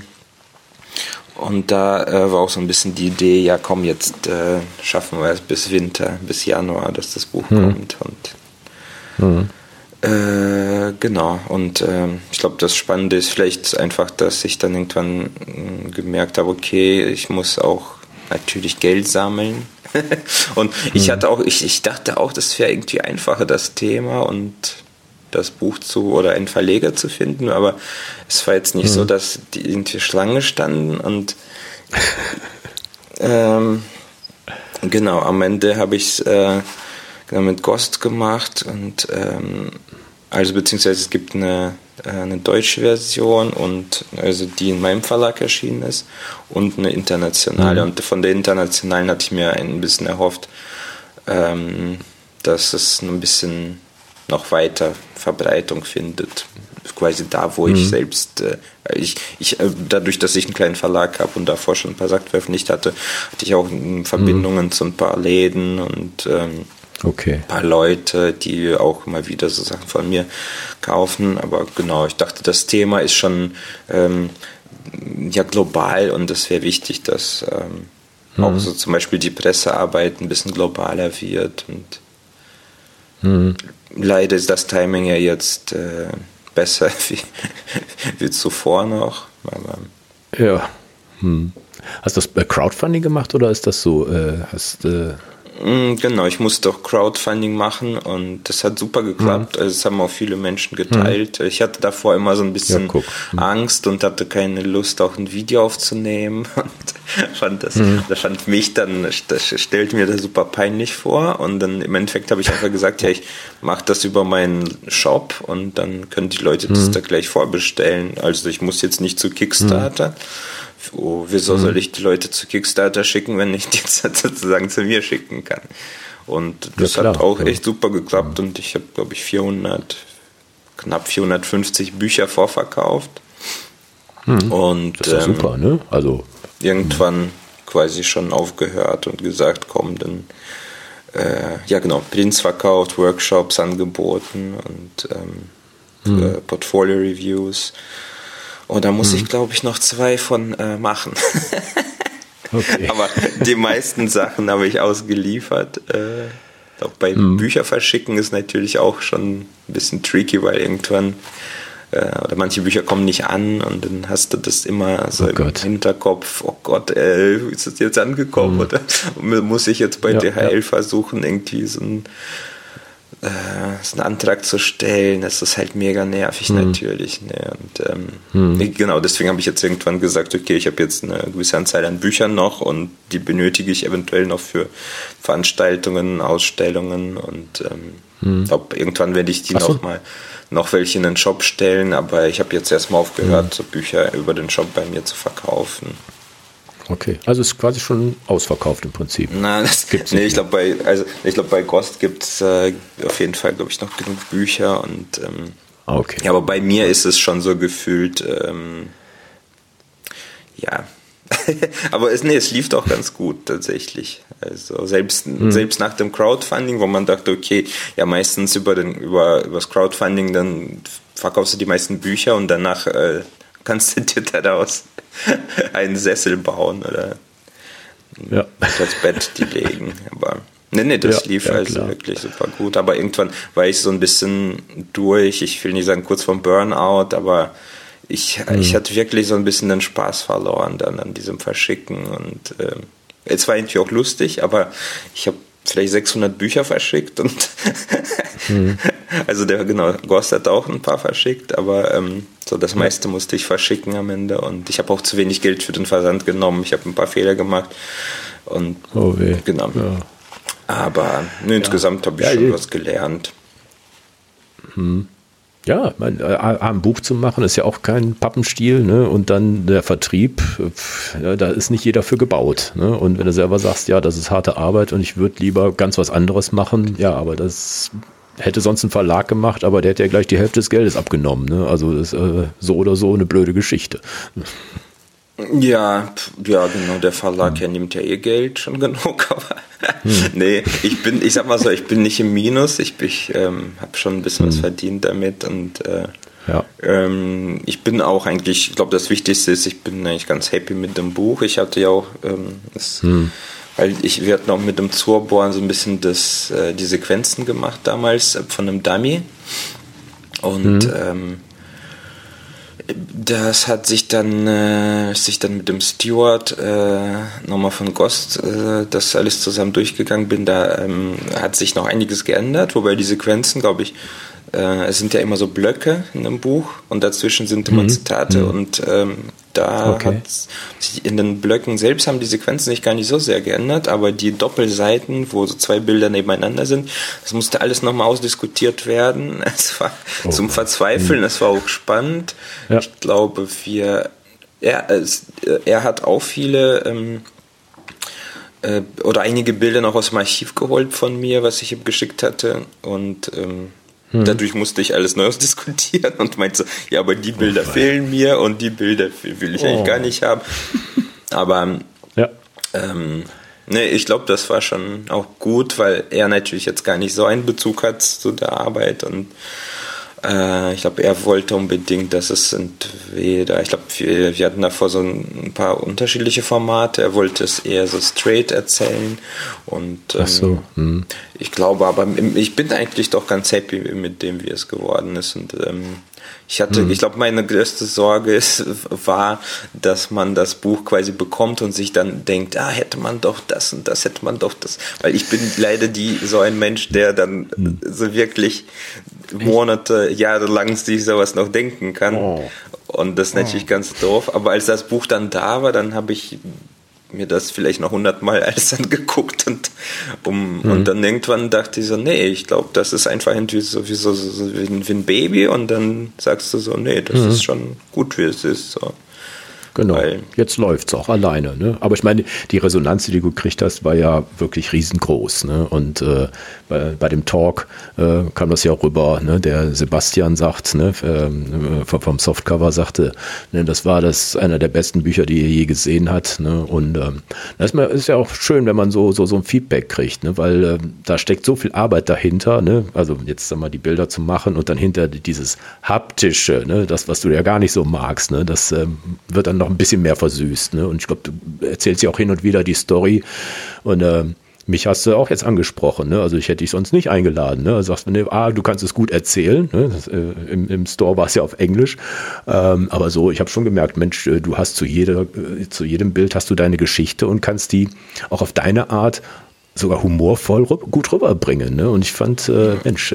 und da war auch so ein bisschen die Idee, ja komm, jetzt schaffen wir es bis Winter, bis Januar, dass das Buch kommt. Und genau, und ich glaube, das Spannende ist vielleicht einfach, dass ich dann irgendwann gemerkt habe, okay, ich muss auch natürlich Geld sammeln. Und ich dachte auch, das wäre irgendwie einfacher, das Thema und das Buch oder einen Verleger zu finden, aber es war jetzt nicht so, dass die irgendwie Schlange standen und genau, am Ende habe ich es mit Ghost gemacht und also beziehungsweise es gibt eine deutsche Version und also die in meinem Verlag erschienen ist und eine internationale und von der internationalen hatte ich mir ein bisschen erhofft, dass es ein bisschen noch weiter Verbreitung findet, quasi da, wo ich selbst, dadurch, dass ich einen kleinen Verlag habe und davor schon ein paar Sachen veröffentlicht hatte ich auch Verbindungen zu ein paar Läden und ein paar Leute, die auch immer wieder so Sachen von mir kaufen, aber genau, ich dachte, das Thema ist schon global und es wäre wichtig, dass auch so zum Beispiel die Pressearbeit ein bisschen globaler wird und leider ist das Timing ja jetzt besser wie zuvor noch. Aber ja. Hast du das Crowdfunding gemacht oder ist das so? Genau, ich musste auch Crowdfunding machen und das hat super geklappt. Also es haben auch viele Menschen geteilt. Ich hatte davor immer so ein bisschen Angst und hatte keine Lust, auch ein Video aufzunehmen und stellte mir das super peinlich vor und dann im Endeffekt habe ich einfach gesagt, ja, ich mache das über meinen Shop und dann können die Leute das da gleich vorbestellen. Also ich muss jetzt nicht zu Kickstarter. Wieso soll ich die Leute zu Kickstarter schicken, wenn ich die sozusagen zu mir schicken kann? Und das hat auch echt super geklappt und ich habe, glaube ich, knapp 450 Bücher vorverkauft. Und das ist super, ne? Also irgendwann quasi schon aufgehört und gesagt, komm, dann Prints verkauft, Workshops angeboten und Portfolio-Reviews. Und da muss ich, glaube ich, noch 2 von machen. Okay. Aber die meisten Sachen habe ich ausgeliefert. Auch bei Bücher verschicken ist natürlich auch schon ein bisschen tricky, weil irgendwann oder manche Bücher kommen nicht an und dann hast du das immer so im Hinterkopf, oh Gott, ist das jetzt angekommen oder muss ich jetzt bei DHL versuchen, irgendwie so einen Antrag zu stellen, das ist halt mega nervig natürlich. Ne? Und genau, deswegen habe ich jetzt irgendwann gesagt, okay, ich habe jetzt eine gewisse Anzahl an Büchern noch und die benötige ich eventuell noch für Veranstaltungen, Ausstellungen und irgendwann werde ich die noch welche in den Shop stellen, aber ich habe jetzt erstmal aufgehört, so Bücher über den Shop bei mir zu verkaufen. Okay, also ist quasi schon ausverkauft im Prinzip. Nein, das gibt's nicht. Ich glaube, bei Gost gibt es auf jeden Fall, glaube ich, noch genug Bücher und okay. Ja, aber bei mir ist es schon so gefühlt, aber es lief doch ganz gut tatsächlich. Also selbst nach dem Crowdfunding, wo man dachte, okay, ja meistens über das Crowdfunding, dann verkaufst du die meisten Bücher und danach kannst du dir daraus einen Sessel bauen oder das Bett die legen. Aber das lief wirklich super gut. Aber irgendwann war ich so ein bisschen durch. Ich will nicht sagen kurz vorm Burnout, aber ich hatte wirklich so ein bisschen den Spaß verloren dann an diesem Verschicken. Und es war eigentlich auch lustig, aber ich habe vielleicht 600 Bücher verschickt und also Gost hat auch ein paar verschickt, aber so das meiste musste ich verschicken am Ende und ich habe auch zu wenig Geld für den Versand genommen. Ich habe ein paar Fehler gemacht und genau. Ja. Aber insgesamt habe ich schon was gelernt. Ja, ein Buch zu machen ist ja auch kein Pappenstiel, ne? Und dann der Vertrieb, da ist nicht jeder für gebaut. Ne? Und wenn du selber sagst, ja, das ist harte Arbeit und ich würde lieber ganz was anderes machen, ja, aber das hätte sonst ein Verlag gemacht, aber der hätte ja gleich die Hälfte des Geldes abgenommen. Ne? Also das ist so oder so eine blöde Geschichte. Ja, genau, der Verlag nimmt ja Geld schon genug, aber ich sag mal so, ich bin nicht im Minus, ich habe schon ein bisschen was verdient damit und ich bin auch eigentlich, ich glaube, das Wichtigste ist, ich bin eigentlich ganz happy mit dem Buch. Ich hatte ja auch, weil wir hatten auch mit dem Zurbohren so ein bisschen die Sequenzen gemacht damals von einem Dummy und das hat sich dann mit dem Steward nochmal von Gost das alles zusammen durchgegangen bin, da hat sich noch einiges geändert, wobei die Sequenzen, glaube ich, es sind ja immer so Blöcke in einem Buch und dazwischen sind immer Zitate und in den Blöcken selbst haben die Sequenzen sich gar nicht so sehr geändert, aber die Doppelseiten, wo so 2 Bilder nebeneinander sind, das musste alles nochmal ausdiskutiert werden. Es war zum Verzweifeln, es war auch spannend. Ja. Ich glaube, er hat auch viele oder einige Bilder noch aus dem Archiv geholt von mir, was ich ihm geschickt hatte und dadurch musste ich alles neu diskutieren und meinte so, ja, aber die Bilder fehlen mir und die Bilder will ich eigentlich gar nicht haben. Aber ich glaube, das war schon auch gut, weil er natürlich jetzt gar nicht so einen Bezug hat zu der Arbeit und Ich glaube, er wollte unbedingt, dass es entweder, ich glaube, wir hatten davor so ein paar unterschiedliche Formate. Er wollte es eher so straight erzählen. Und Ach so. ich glaube aber, ich bin eigentlich doch ganz happy mit dem, wie es geworden ist. Und ich glaube, meine größte Sorge war, dass man das Buch quasi bekommt und sich dann denkt, hätte man doch das und das, hätte man doch das. Weil ich bin leider so ein Mensch, der dann so wirklich Monate, Jahre lang sich sowas noch denken kann. Oh. Und das ist natürlich ganz doof. Aber als das Buch dann da war, dann habe ich mir das vielleicht noch 100-mal alles angeguckt und dann irgendwann dachte ich so, nee, ich glaube, das ist einfach irgendwie so wie ein Baby und dann sagst du so, nee, das ist schon gut, wie es ist. So. Genau, jetzt läuft es auch alleine. Ne? Aber ich meine, die Resonanz, die du gekriegt hast, war ja wirklich riesengroß. Ne? Und bei dem Talk kam das ja auch rüber. Ne? Der Sebastian sagt, ne, vom Softcover sagte, ne, das war einer der besten Bücher, die er je gesehen hat. Ne? Und das ist ja auch schön, wenn man so ein Feedback kriegt, ne? Weil da steckt so viel Arbeit dahinter. Ne? Also jetzt mal die Bilder zu machen und dann hinter dieses Haptische, ne? Das, was du ja gar nicht so magst, ne? Das wird dann noch ein bisschen mehr versüßt. Ne? Und ich glaube, du erzählst ja auch hin und wieder die Story. Und mich hast du auch jetzt angesprochen. Ne? Also ich hätte dich sonst nicht eingeladen. Ne? Also sagst du, ne, du kannst es gut erzählen. Ne? Im Store war es ja auf Englisch. Aber so, ich habe schon gemerkt, Mensch, du hast zu jedem Bild hast du deine Geschichte und kannst die auch auf deine Art sogar humorvoll gut rüberbringen. Ne? Und ich fand, Mensch,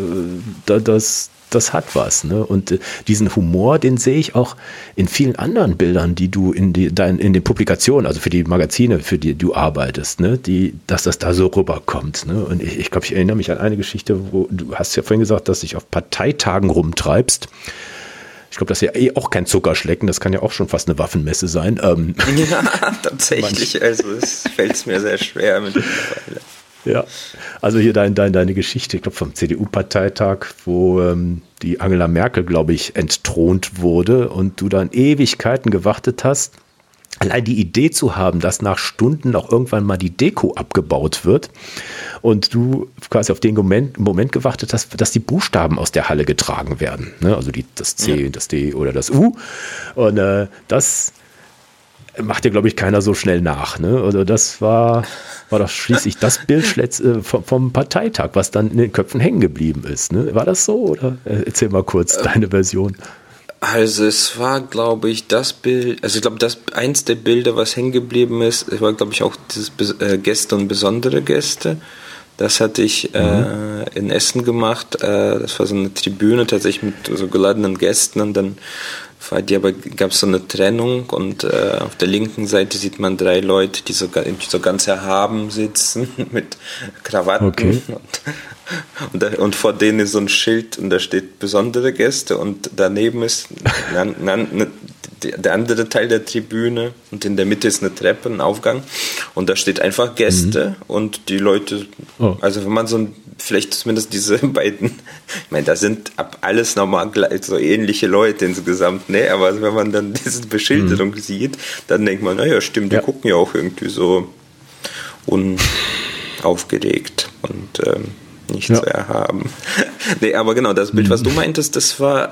das hat was. Ne? Und diesen Humor, den sehe ich auch in vielen anderen Bildern, die du in den Publikationen, also für die Magazine, für die du arbeitest, ne? Dass das da so rüberkommt. Ne? Und ich glaube, ich erinnere mich an eine Geschichte, wo du hast ja vorhin gesagt, dass du dich auf Parteitagen rumtreibst. Ich glaube, das ist ja auch kein Zuckerschlecken, das kann ja auch schon fast eine Waffenmesse sein. Ja, tatsächlich. Also es fällt mir sehr schwer mittlerweile. Ja, also hier deine Geschichte, ich glaube vom CDU-Parteitag, wo die Angela Merkel, glaube ich, entthront wurde und du dann Ewigkeiten gewartet hast. Allein die Idee zu haben, dass nach Stunden auch irgendwann mal die Deko abgebaut wird und du quasi auf den Moment gewartet hast, dass die Buchstaben aus der Halle getragen werden. Ne? Also das C, das D oder das U. Und das macht dir, glaube ich, keiner so schnell nach. Ne? Also das war doch schließlich das Bild vom Parteitag, was dann in den Köpfen hängen geblieben ist. Ne? War das so? Oder erzähl mal kurz deine Version. Also es war, glaube ich, das Bild, also ich glaube, das eins der Bilder, was hängen geblieben ist, war, glaube ich, auch dieses Gäste und besondere Gäste. Das hatte ich in Essen gemacht. Das war so eine Tribüne tatsächlich mit so geladenen Gästen und dann gab es so eine Trennung und auf der linken Seite sieht man 3 Leute, die so ganz erhaben sitzen mit Krawatten. Okay. Und vor denen ist so ein Schild und da steht besondere Gäste und daneben ist der andere Teil der Tribüne und in der Mitte ist eine Treppe, ein Aufgang und da steht einfach Gäste und die Leute, also wenn man vielleicht zumindest diese beiden, ich meine, da sind alles normal so ähnliche Leute insgesamt, ne, aber wenn man dann diese Beschilderung sieht, dann denkt man, naja, stimmt, die gucken ja auch irgendwie so unaufgeregt und nicht zu erhaben. Nee, aber genau, das Bild, was du meintest, das war,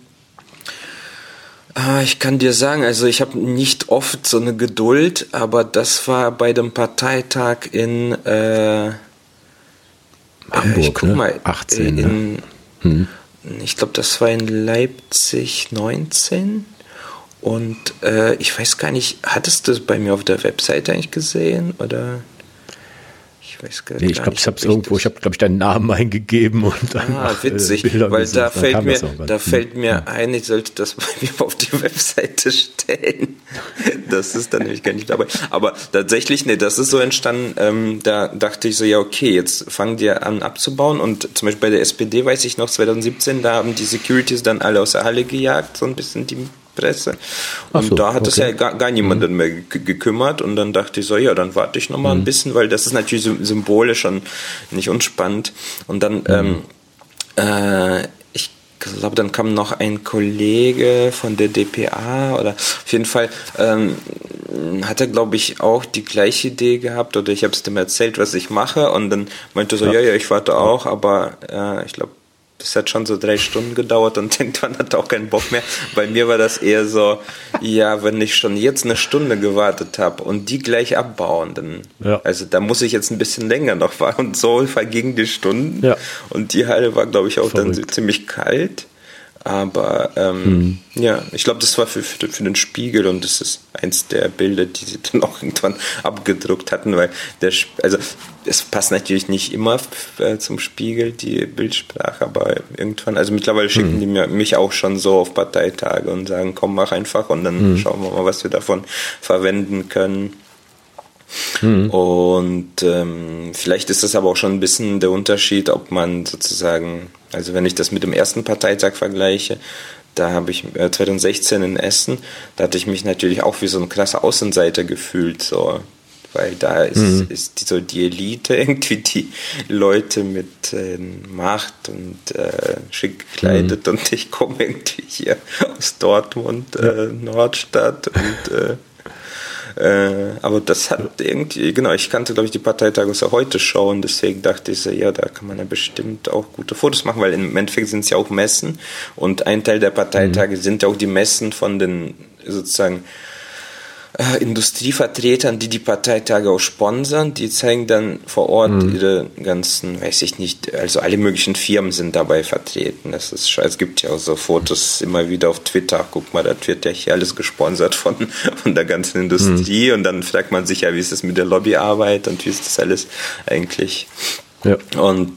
ich kann dir sagen, also ich habe nicht oft so eine Geduld, aber das war bei dem Parteitag in Hamburg, ich guck mal, 18. Ich glaube, das war in Leipzig 19 und ich weiß gar nicht, hattest du es bei mir auf der Webseite eigentlich gesehen oder? Ich glaube, ich habe es irgendwo, ich habe, glaube ich, deinen Namen eingegeben und dann witzig, Bilder weil gesehen. da fällt mir ein, ich sollte das bei mir auf die Webseite stellen. Das ist dann nämlich gar nicht dabei. Aber tatsächlich, das ist so entstanden, da dachte ich so, ja okay, jetzt fangen die an abzubauen und zum Beispiel bei der SPD, weiß ich noch, 2017, da haben die Securities dann alle aus der Halle gejagt, so ein bisschen die Presse. Und da hat es ja gar niemanden mehr gekümmert und dann dachte ich so, ja, dann warte ich noch mal ein bisschen, weil das ist natürlich symbolisch und nicht unspannend. Und dann, ich glaube, dann kam noch ein Kollege von der dpa oder auf jeden Fall hat er, glaube ich, auch die gleiche Idee gehabt oder ich habe es dem erzählt, was ich mache und dann meinte so, ja, ich warte auch, aber ich glaube, das hat schon so 3 Stunden gedauert und irgendwann hat er auch keinen Bock mehr. Bei mir war das eher so, ja, wenn ich schon jetzt eine Stunde gewartet habe und die gleich abbauen, dann, also da muss ich jetzt ein bisschen länger noch warten. Und so vergingen die Stunden. Ja. Und die Halle war, glaube ich, auch dann ziemlich kalt. Aber ja, ich glaube, das war für den Spiegel und das ist eins der Bilder, die sie dann auch irgendwann abgedruckt hatten, weil also es passt natürlich nicht immer zum Spiegel, die Bildsprache, aber irgendwann, also mittlerweile schicken die mich auch schon so auf Parteitage und sagen, komm, mach einfach und dann schauen wir mal, was wir davon verwenden können. Und vielleicht ist das aber auch schon ein bisschen der Unterschied, ob man sozusagen, also wenn ich das mit dem ersten Parteitag vergleiche, da habe ich 2016 in Essen, da hatte ich mich natürlich auch wie so ein krasser Außenseiter gefühlt, so, weil da ist so die Elite irgendwie, die Leute mit Macht und schick gekleidet und ich komme irgendwie hier aus Dortmund, Nordstadt und aber das hat irgendwie, genau, ich kannte, glaube ich, die Parteitage aus der Heute-Show und deswegen dachte ich so, ja, da kann man ja bestimmt auch gute Fotos machen, weil im Endeffekt sind es ja auch Messen und ein Teil der Parteitage sind ja auch die Messen von den sozusagen Industrievertretern, die Parteitage auch sponsern, die zeigen dann vor Ort ihre ganzen, weiß ich nicht, also alle möglichen Firmen sind dabei vertreten. Das ist, es gibt ja auch so Fotos immer wieder auf Twitter. Guck mal, da wird ja hier alles gesponsert von der ganzen Industrie und dann fragt man sich ja, wie ist es mit der Lobbyarbeit und wie ist das alles eigentlich? Ja. Und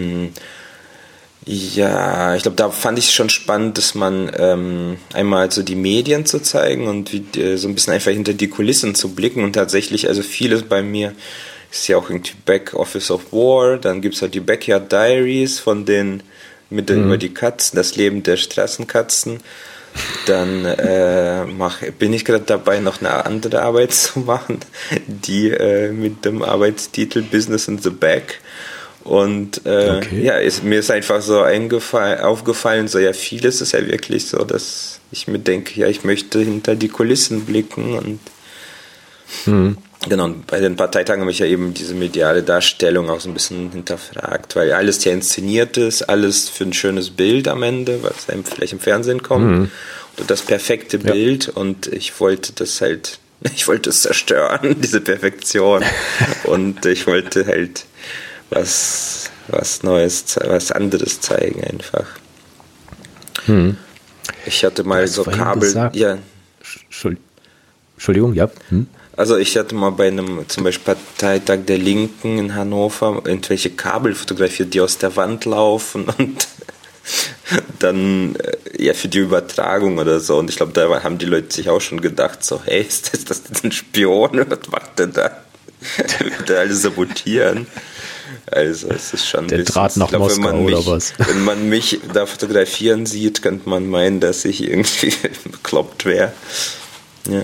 ja, ich glaube, da fand ich es schon spannend, dass man einmal so die Medien zu zeigen und so ein bisschen einfach hinter die Kulissen zu blicken und tatsächlich, also vieles bei mir ist ja auch irgendwie Back Office of War, dann gibt es halt die Backyard Diaries von den, über die Katzen, das Leben der Straßenkatzen. Dann bin ich gerade dabei, noch eine andere Arbeit zu machen, die mit dem Arbeitstitel Business in the Back. Und ja, mir ist einfach so aufgefallen, so ja, vieles ist ja wirklich so, dass ich mir denke, ja, ich möchte hinter die Kulissen blicken und genau, und bei den Parteitagen habe ich ja eben diese mediale Darstellung auch so ein bisschen hinterfragt, weil alles ja inszeniert ist, alles für ein schönes Bild am Ende, was einem vielleicht im Fernsehen kommt und das perfekte Bild und ich wollte es zerstören, diese Perfektion und ich wollte halt was Neues, was anderes zeigen einfach. Ich hatte mal so Kabel, ja. Entschuldigung, ja. Also ich hatte mal bei einem zum Beispiel Parteitag der Linken in Hannover irgendwelche Kabel fotografiert, die aus der Wand laufen und dann ja für die Übertragung oder so. Und ich glaube, da haben die Leute sich auch schon gedacht, so, hey, ist das jetzt ein Spion? Was macht der da? Der wird da alles sabotieren. Also es ist schon der Draht nach Moskau oder was? Wenn man mich da fotografieren sieht, könnte man meinen, dass ich irgendwie bekloppt wäre. Ja.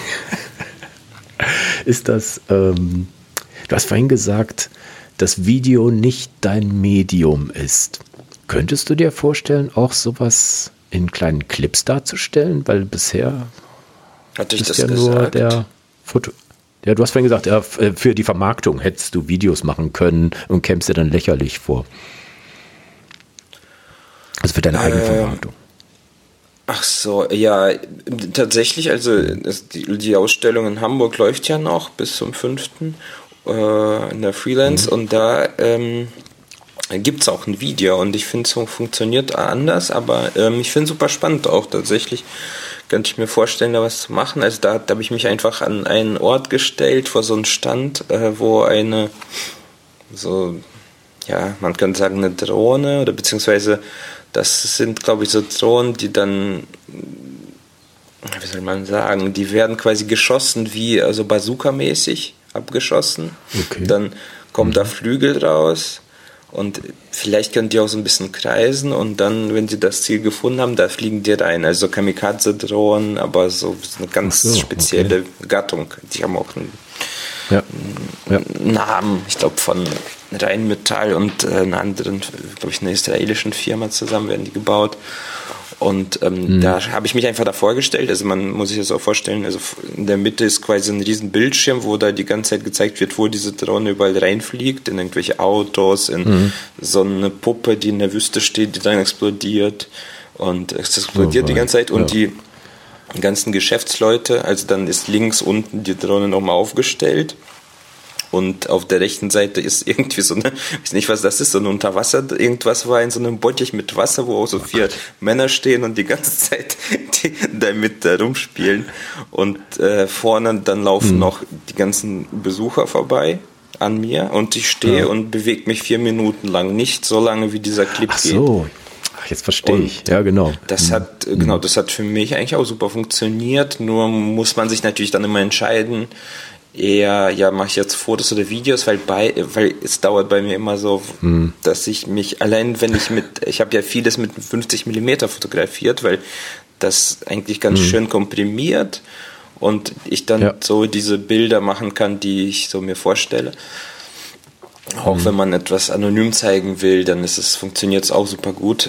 Ist das, du hast vorhin gesagt, dass Video nicht dein Medium ist. Könntest du dir vorstellen, auch sowas in kleinen Clips darzustellen? Weil bisher hatte ich ist das ja gesagt? Nur der Foto. Ja, du hast vorhin gesagt, für die Vermarktung hättest du Videos machen können und kämst dir dann lächerlich vor. Also für deine eigene Vermarktung. Ach so, ja, tatsächlich, also die Ausstellung in Hamburg läuft ja noch bis zum 5. In der Freelance und da gibt es auch ein Video und ich finde es funktioniert anders, aber ich finde es super spannend auch tatsächlich. Könnte ich mir vorstellen, da was zu machen. Also da habe ich mich einfach an einen Ort gestellt, vor so einen Stand, wo man könnte sagen, eine Drohne oder beziehungsweise das sind, glaube ich, so Drohnen, die dann, wie soll man sagen, die werden quasi geschossen wie also Bazooka-mäßig abgeschossen. Okay. Dann kommen da Flügel raus. Und vielleicht können die auch so ein bisschen kreisen und dann, wenn sie das Ziel gefunden haben, da fliegen die rein. Also Kamikaze-Drohnen, aber so eine ganz spezielle Gattung. Die haben auch einen Namen, ich glaube von Rheinmetall und einer anderen, glaube ich, einer israelischen Firma zusammen werden die gebaut. Und da habe ich mich einfach davor gestellt, also man muss sich das auch vorstellen, also in der Mitte ist quasi ein riesen Bildschirm, wo da die ganze Zeit gezeigt wird, wo diese Drohne überall reinfliegt, in irgendwelche Autos, in so eine Puppe, die in der Wüste steht, die dann explodiert. Und es explodiert die ganze Zeit und die ganzen Geschäftsleute, also dann ist links unten die Drohne nochmal aufgestellt. Und auf der rechten Seite ist irgendwie so eine, ich weiß nicht, was das ist, so ein Unterwasser, irgendwas war in so einem Bottich mit Wasser, wo auch so 4 Männer stehen und die ganze Zeit damit rumspielen. Und vorne dann laufen noch die ganzen Besucher vorbei an mir und ich stehe und bewege mich 4 Minuten lang, nicht so lange wie dieser Clip geht. Ach so. Jetzt verstehe ich. Ja, genau. Das hat für mich eigentlich auch super funktioniert, nur muss man sich natürlich dann immer entscheiden, eher, mache ich jetzt Fotos oder Videos, weil es dauert bei mir immer so, dass ich mich, allein wenn ich habe ja vieles mit 50 mm fotografiert, weil das eigentlich ganz schön komprimiert und ich dann so diese Bilder machen kann, die ich so mir vorstelle. Auch wenn man etwas anonym zeigen will, dann funktioniert es auch super gut.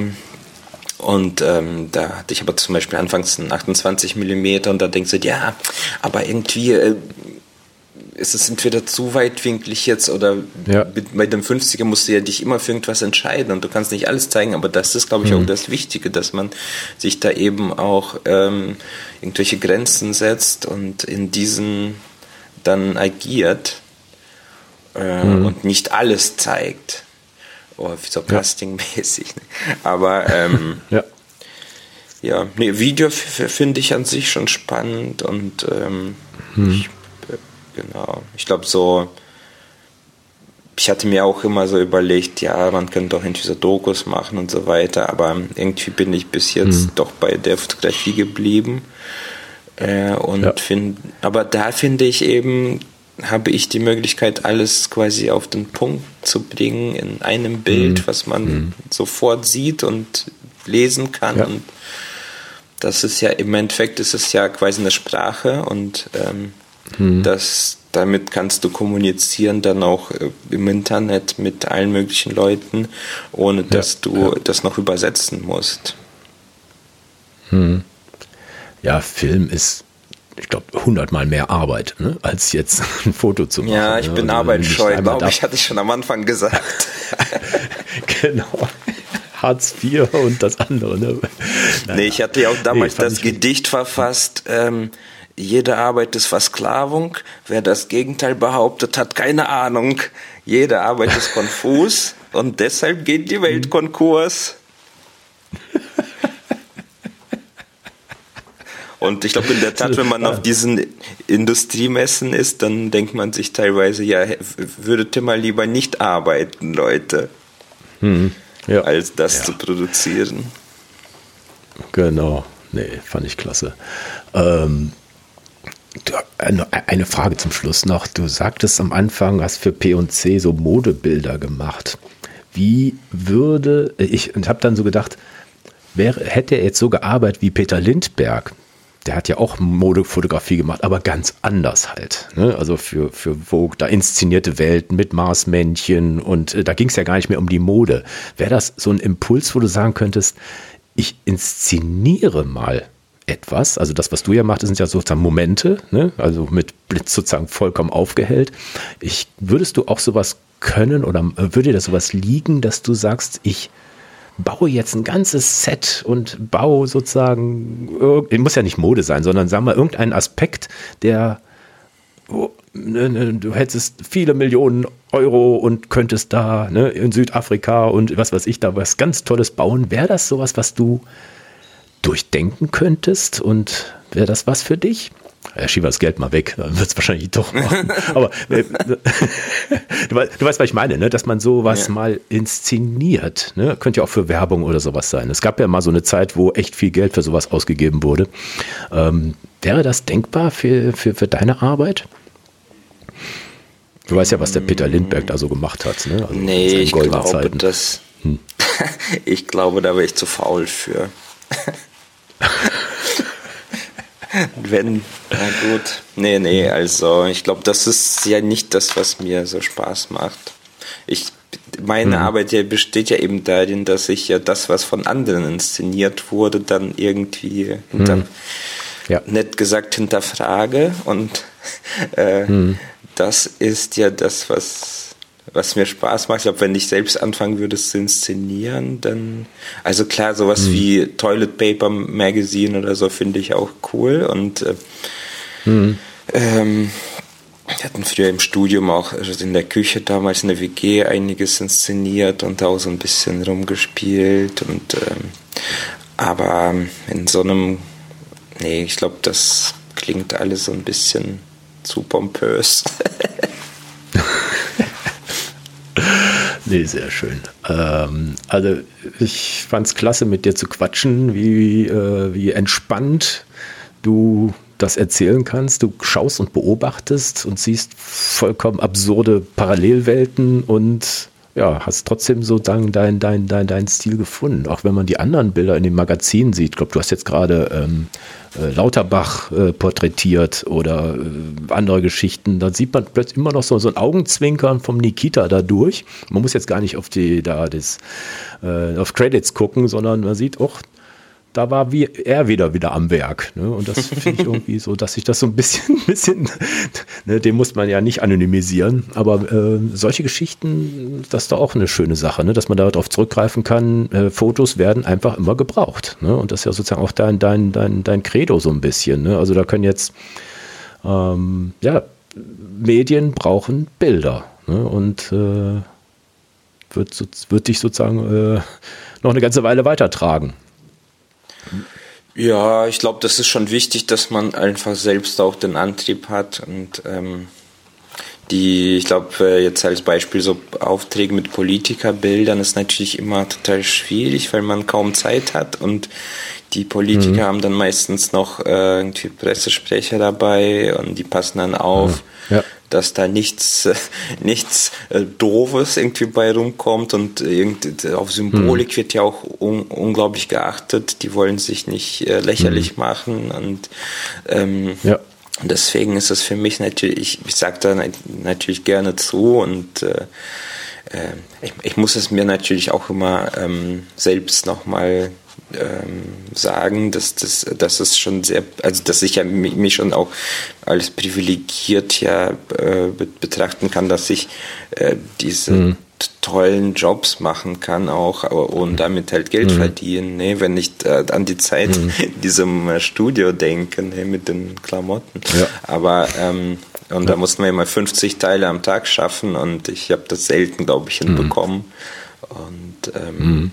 Da hatte ich aber zum Beispiel anfangs einen 28 mm und da denkst du, ja, aber irgendwie ist es entweder zu weitwinklig jetzt oder bei dem 50er musst du ja dich immer für irgendwas entscheiden und du kannst nicht alles zeigen, aber das ist, glaube ich, auch das Wichtige, dass man sich da eben auch irgendwelche Grenzen setzt und in diesen dann agiert und nicht alles zeigt. Oh, so castingmäßig. Ne? Aber Video finde ich an sich schon spannend und ich glaube ich hatte mir auch immer so überlegt, ja, man könnte doch irgendwie so Dokus machen und so weiter, aber irgendwie bin ich bis jetzt doch bei der Fotografie geblieben aber da finde ich eben, habe ich die Möglichkeit, alles quasi auf den Punkt zu bringen in einem Bild, was man sofort sieht und lesen kann. Und das ist ja im Endeffekt ist es ja quasi eine Sprache und damit kannst du kommunizieren dann auch im Internet mit allen möglichen Leuten, ohne dass du das noch übersetzen musst. Ja, Film ist, ich glaube, 100-mal mehr Arbeit, ne, als jetzt ein Foto zu machen. Ja, ich bin arbeitsscheu, glaube ich, hatte ich schon am Anfang gesagt. Genau. Hartz IV und das andere. Ne? Nee, ich hatte ja auch damals das Gedicht verfasst, jede Arbeit ist Versklavung, wer das Gegenteil behauptet, hat keine Ahnung. Jede Arbeit ist konfus und deshalb geht die Welt Konkurs. Und ich glaube in der Tat, wenn man auf diesen Industriemessen ist, dann denkt man sich teilweise, ja, würdet ihr mal lieber nicht arbeiten, Leute, als das zu produzieren. Genau, nee, fand ich klasse. Eine Frage zum Schluss noch. Du sagtest am Anfang, hast für P&C so Modebilder gemacht. Wie würde, ich habe dann so gedacht, hätte er jetzt so gearbeitet wie Peter Lindbergh, der hat ja auch Modefotografie gemacht, aber ganz anders halt. Ne? Also für Vogue, da inszenierte Welten mit Marsmännchen und da ging es ja gar nicht mehr um die Mode. Wäre das so ein Impuls, wo du sagen könntest, ich inszeniere mal etwas, also das, was du ja machst, sind ja sozusagen Momente, ne? Also mit Blitz sozusagen vollkommen aufgehellt. Würdest du auch sowas können oder würde dir das sowas liegen, dass du sagst, ich baue jetzt ein ganzes Set und baue sozusagen, muss ja nicht Mode sein, sondern sagen wir irgendeinen Aspekt, der, du hättest viele Millionen Euro und könntest da in Südafrika und was weiß ich, da was ganz Tolles bauen. Wäre das sowas, was du durchdenken könntest und wäre das was für dich? Ja, schieb das Geld mal weg, dann wird es wahrscheinlich doch machen. Aber du weißt, was ich meine, ne? Dass man sowas mal inszeniert. Ne? Könnte ja auch für Werbung oder sowas sein. Es gab ja mal so eine Zeit, wo echt viel Geld für sowas ausgegeben wurde. Wäre das denkbar für deine Arbeit? Du weißt ja, was der Peter Lindbergh da so gemacht hat. Ne? Also nee, ich glaube, ich glaube, da wäre ich zu faul für. Na gut. Nee, also ich glaube, das ist ja nicht das, was mir so Spaß macht. meine Arbeit ja besteht ja eben darin, dass ich ja das, was von anderen inszeniert wurde, dann irgendwie nett gesagt hinterfrage. Und das ist ja das, was mir Spaß macht. Ich glaube, wenn ich selbst anfangen würde, es zu inszenieren, dann, also klar, sowas wie Toilet Paper Magazine oder so finde ich auch cool. Und wir hatten früher im Studium auch, also in der Küche damals in der WG, einiges inszeniert und auch so ein bisschen rumgespielt. Und aber in so einem, nee, ich glaube, das klingt alles so ein bisschen zu pompös. Nee, sehr schön. Also ich fand es klasse, mit dir zu quatschen, wie entspannt du das erzählen kannst. Du schaust und beobachtest und siehst vollkommen absurde Parallelwelten und ja, hast trotzdem so deinen Stil gefunden. Auch wenn man die anderen Bilder in den Magazinen sieht. Ich glaube, du hast jetzt gerade Lauterbach porträtiert oder andere Geschichten. Da sieht man plötzlich immer noch so ein Augenzwinkern vom Nikita da durch. Man muss jetzt gar nicht auf auf Credits gucken, sondern man sieht auch, da war er wieder am Werk. Ne? Und das finde ich irgendwie so, dass sich das so ein bisschen ne, den muss man ja nicht anonymisieren, aber solche Geschichten, das ist doch auch eine schöne Sache, ne? Dass man darauf zurückgreifen kann, Fotos werden einfach immer gebraucht. Ne? Und das ist ja sozusagen auch dein Credo so ein bisschen. Ne? Also da können jetzt, Medien brauchen Bilder. Ne? Und wird dich sozusagen noch eine ganze Weile weitertragen. Ja, ich glaube, das ist schon wichtig, dass man einfach selbst auch den Antrieb hat und ich glaube, jetzt als Beispiel so Aufträge mit Politikerbildern ist natürlich immer total schwierig, weil man kaum Zeit hat und die Politiker haben dann meistens noch irgendwie Pressesprecher dabei und die passen dann auf, dass da nichts Doofes irgendwie bei rumkommt und auf Symbolik wird ja auch unglaublich geachtet. Die wollen sich nicht lächerlich machen und deswegen ist es für mich natürlich, ich sage da natürlich gerne zu und ich muss es mir natürlich auch immer selbst nochmal sagen, dass es schon sehr, also dass ich ja mich schon auch als privilegiert betrachten kann, dass ich diese tollen Jobs machen kann auch und damit halt Geld verdienen, ne? Wenn ich an die Zeit in diesem Studio denke, ne? Mit den Klamotten. Ja. Aber und da mussten wir ja mal 50 Teile am Tag schaffen und ich habe das selten, glaube ich, hinbekommen. Und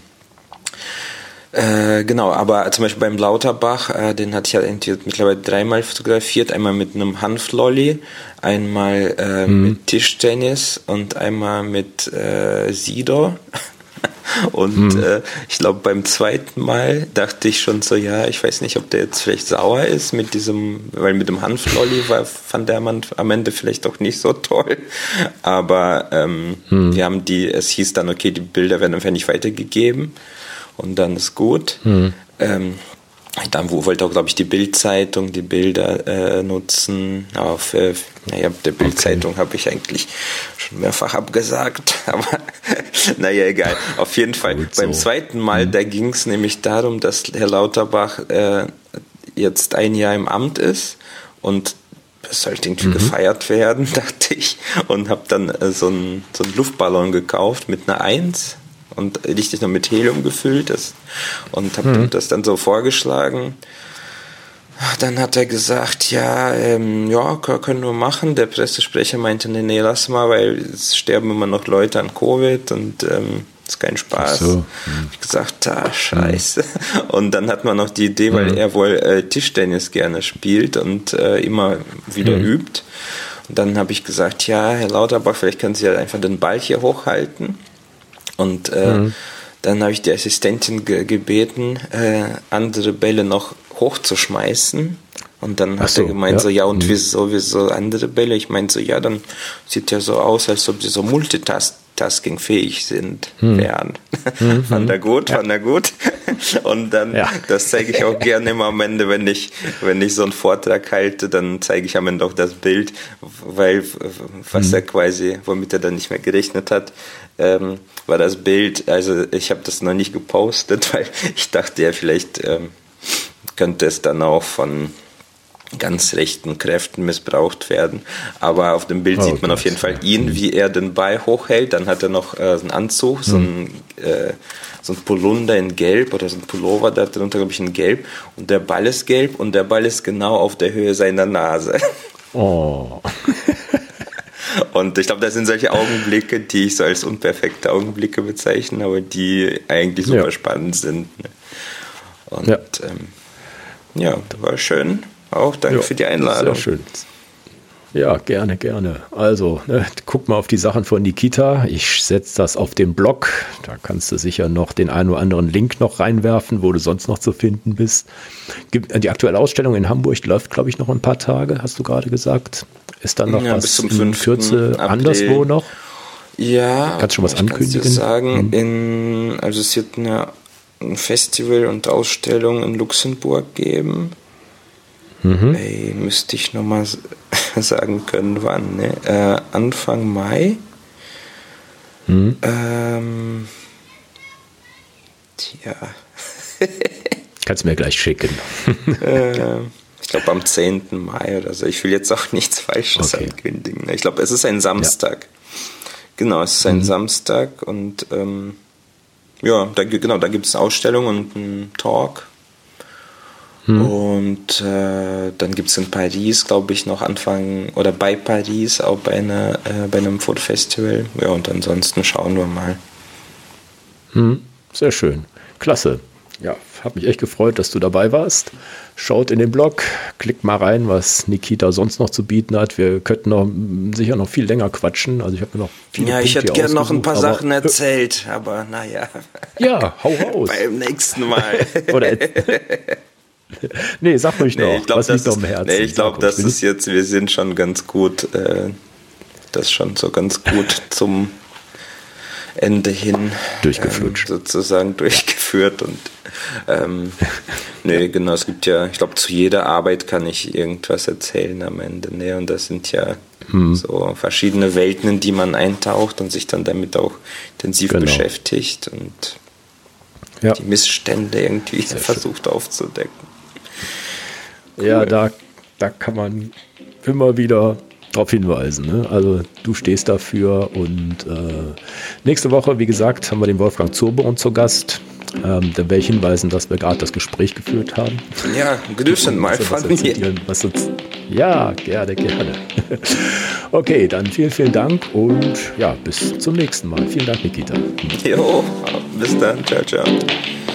genau, aber zum Beispiel beim Lauterbach, den hatte ich ja mittlerweile 3-mal fotografiert, einmal mit einem Hanflolly, einmal mit Tischtennis und einmal mit Sido. Und ich glaube, beim zweiten Mal dachte ich schon so, ja, ich weiß nicht, ob der jetzt vielleicht sauer ist weil mit dem Hanflolly fand der Mann am Ende vielleicht auch nicht so toll. Aber wir haben es hieß dann, okay, die Bilder werden einfach nicht weitergegeben. Und dann ist gut. Dann wollte auch, glaube ich, die Bild-Zeitung die Bilder nutzen. Auf der Bild-Zeitung habe ich eigentlich schon mehrfach abgesagt. Aber naja, egal. Auf jeden Fall. Gut, beim zweiten Mal, da ging es nämlich darum, dass Herr Lauterbach jetzt ein Jahr im Amt ist und es sollte irgendwie gefeiert werden, dachte ich. Und habe dann so einen Luftballon gekauft mit einer 1. Und richtig noch mit Helium gefüllt ist und habe das dann so vorgeschlagen. Dann hat er gesagt, können wir machen. Der Pressesprecher meinte, nee, lass mal, weil es sterben immer noch Leute an Covid und ist kein Spaß. So. Hab ich gesagt, scheiße. Und dann hat man noch die Idee, weil er wohl Tischtennis gerne spielt und immer wieder übt. Und dann habe ich gesagt, ja, Herr Lauterbach, vielleicht können Sie halt einfach den Ball hier hochhalten. Und dann habe ich die Assistentin gebeten, andere Bälle noch hochzuschmeißen. Und dann hat er gemeint, wieso andere Bälle? Ich meinte so, ja, dann sieht ja so aus, als ob sie so multitaskingfähig wären. Fand er gut. Und dann, das zeige ich auch gerne immer am Ende, wenn ich so einen Vortrag halte, dann zeige ich am Ende auch das Bild, weil was er quasi, womit er dann nicht mehr gerechnet hat, war das Bild, also ich habe das noch nicht gepostet, weil ich dachte ja, vielleicht könnte es dann auch von ganz rechten Kräften missbraucht werden. Aber auf dem Bild sieht man auf jeden Fall ihn, wie er den Ball hochhält. Dann hat er noch einen Anzug, so ein Polunder in Gelb oder so ein Pullover, da drunter glaube ich in Gelb. Und der Ball ist gelb und der Ball ist genau auf der Höhe seiner Nase. Oh. Und ich glaube, das sind solche Augenblicke, die ich so als unperfekte Augenblicke bezeichne, aber die eigentlich super spannend sind. Ne? Und war schön. Auch danke für die Einladung. Sehr schön. Ja, gerne, gerne. Also, guck mal auf die Sachen von Nikita. Ich setze das auf den Blog. Da kannst du sicher noch den einen oder anderen Link noch reinwerfen, wo du sonst noch zu finden bist. Die aktuelle Ausstellung in Hamburg läuft, glaube ich, noch ein paar Tage, hast du gerade gesagt. Ist dann noch was bis zum in Kürze anderswo noch? Ja. Kannst du schon was ankündigen? Ich kann dir sagen, also es wird ein Festival und Ausstellung in Luxemburg geben. Müsste ich nochmal sagen können, wann. Ne? Anfang Mai. Kannst du mir gleich schicken. Ich glaube am 10. Mai oder so. Ich will jetzt auch nichts Falsches ankündigen. Ich glaube, es ist ein Samstag. Ja. Genau, es ist ein Samstag und da gibt es eine Ausstellung und einen Talk. Und dann gibt es in Paris, glaube ich, noch bei Paris auch bei einem Fotofestival. Ja, und ansonsten schauen wir mal. Sehr schön. Klasse. Ja, habe mich echt gefreut, dass du dabei warst. Schaut in den Blog, klickt mal rein, was Nikita sonst noch zu bieten hat. Wir könnten sicher noch viel länger quatschen. Also ich habe mir noch viele Punkte ich hätte gerne noch ein paar Sachen erzählt, aber naja. Ja, hau raus. Beim nächsten Mal. Nee, sag ruhig noch. Was liegt noch im Herzen? Nee, ich glaube, das ist jetzt, wir sind schon ganz gut, das schon so ganz gut zum Ende hin durchgeflutscht. Sozusagen durchgeführt und genau, es gibt ja, ich glaube, zu jeder Arbeit kann ich irgendwas erzählen am Ende, ne? Und das sind ja so verschiedene Welten, in die man eintaucht und sich dann damit auch intensiv beschäftigt und die Missstände irgendwie versucht aufzudecken. Cool. Ja, da kann man immer wieder darauf hinweisen. Ne? Also du stehst dafür und nächste Woche, wie gesagt, haben wir den Wolfgang Zurborn zu Gast. Da werde ich hinweisen, dass wir gerade das Gespräch geführt haben. Ja, grüßen mal von mir. Ja, gerne. Okay, dann vielen Dank und bis zum nächsten Mal. Vielen Dank, Nikita. Jo, bis dann. Ciao.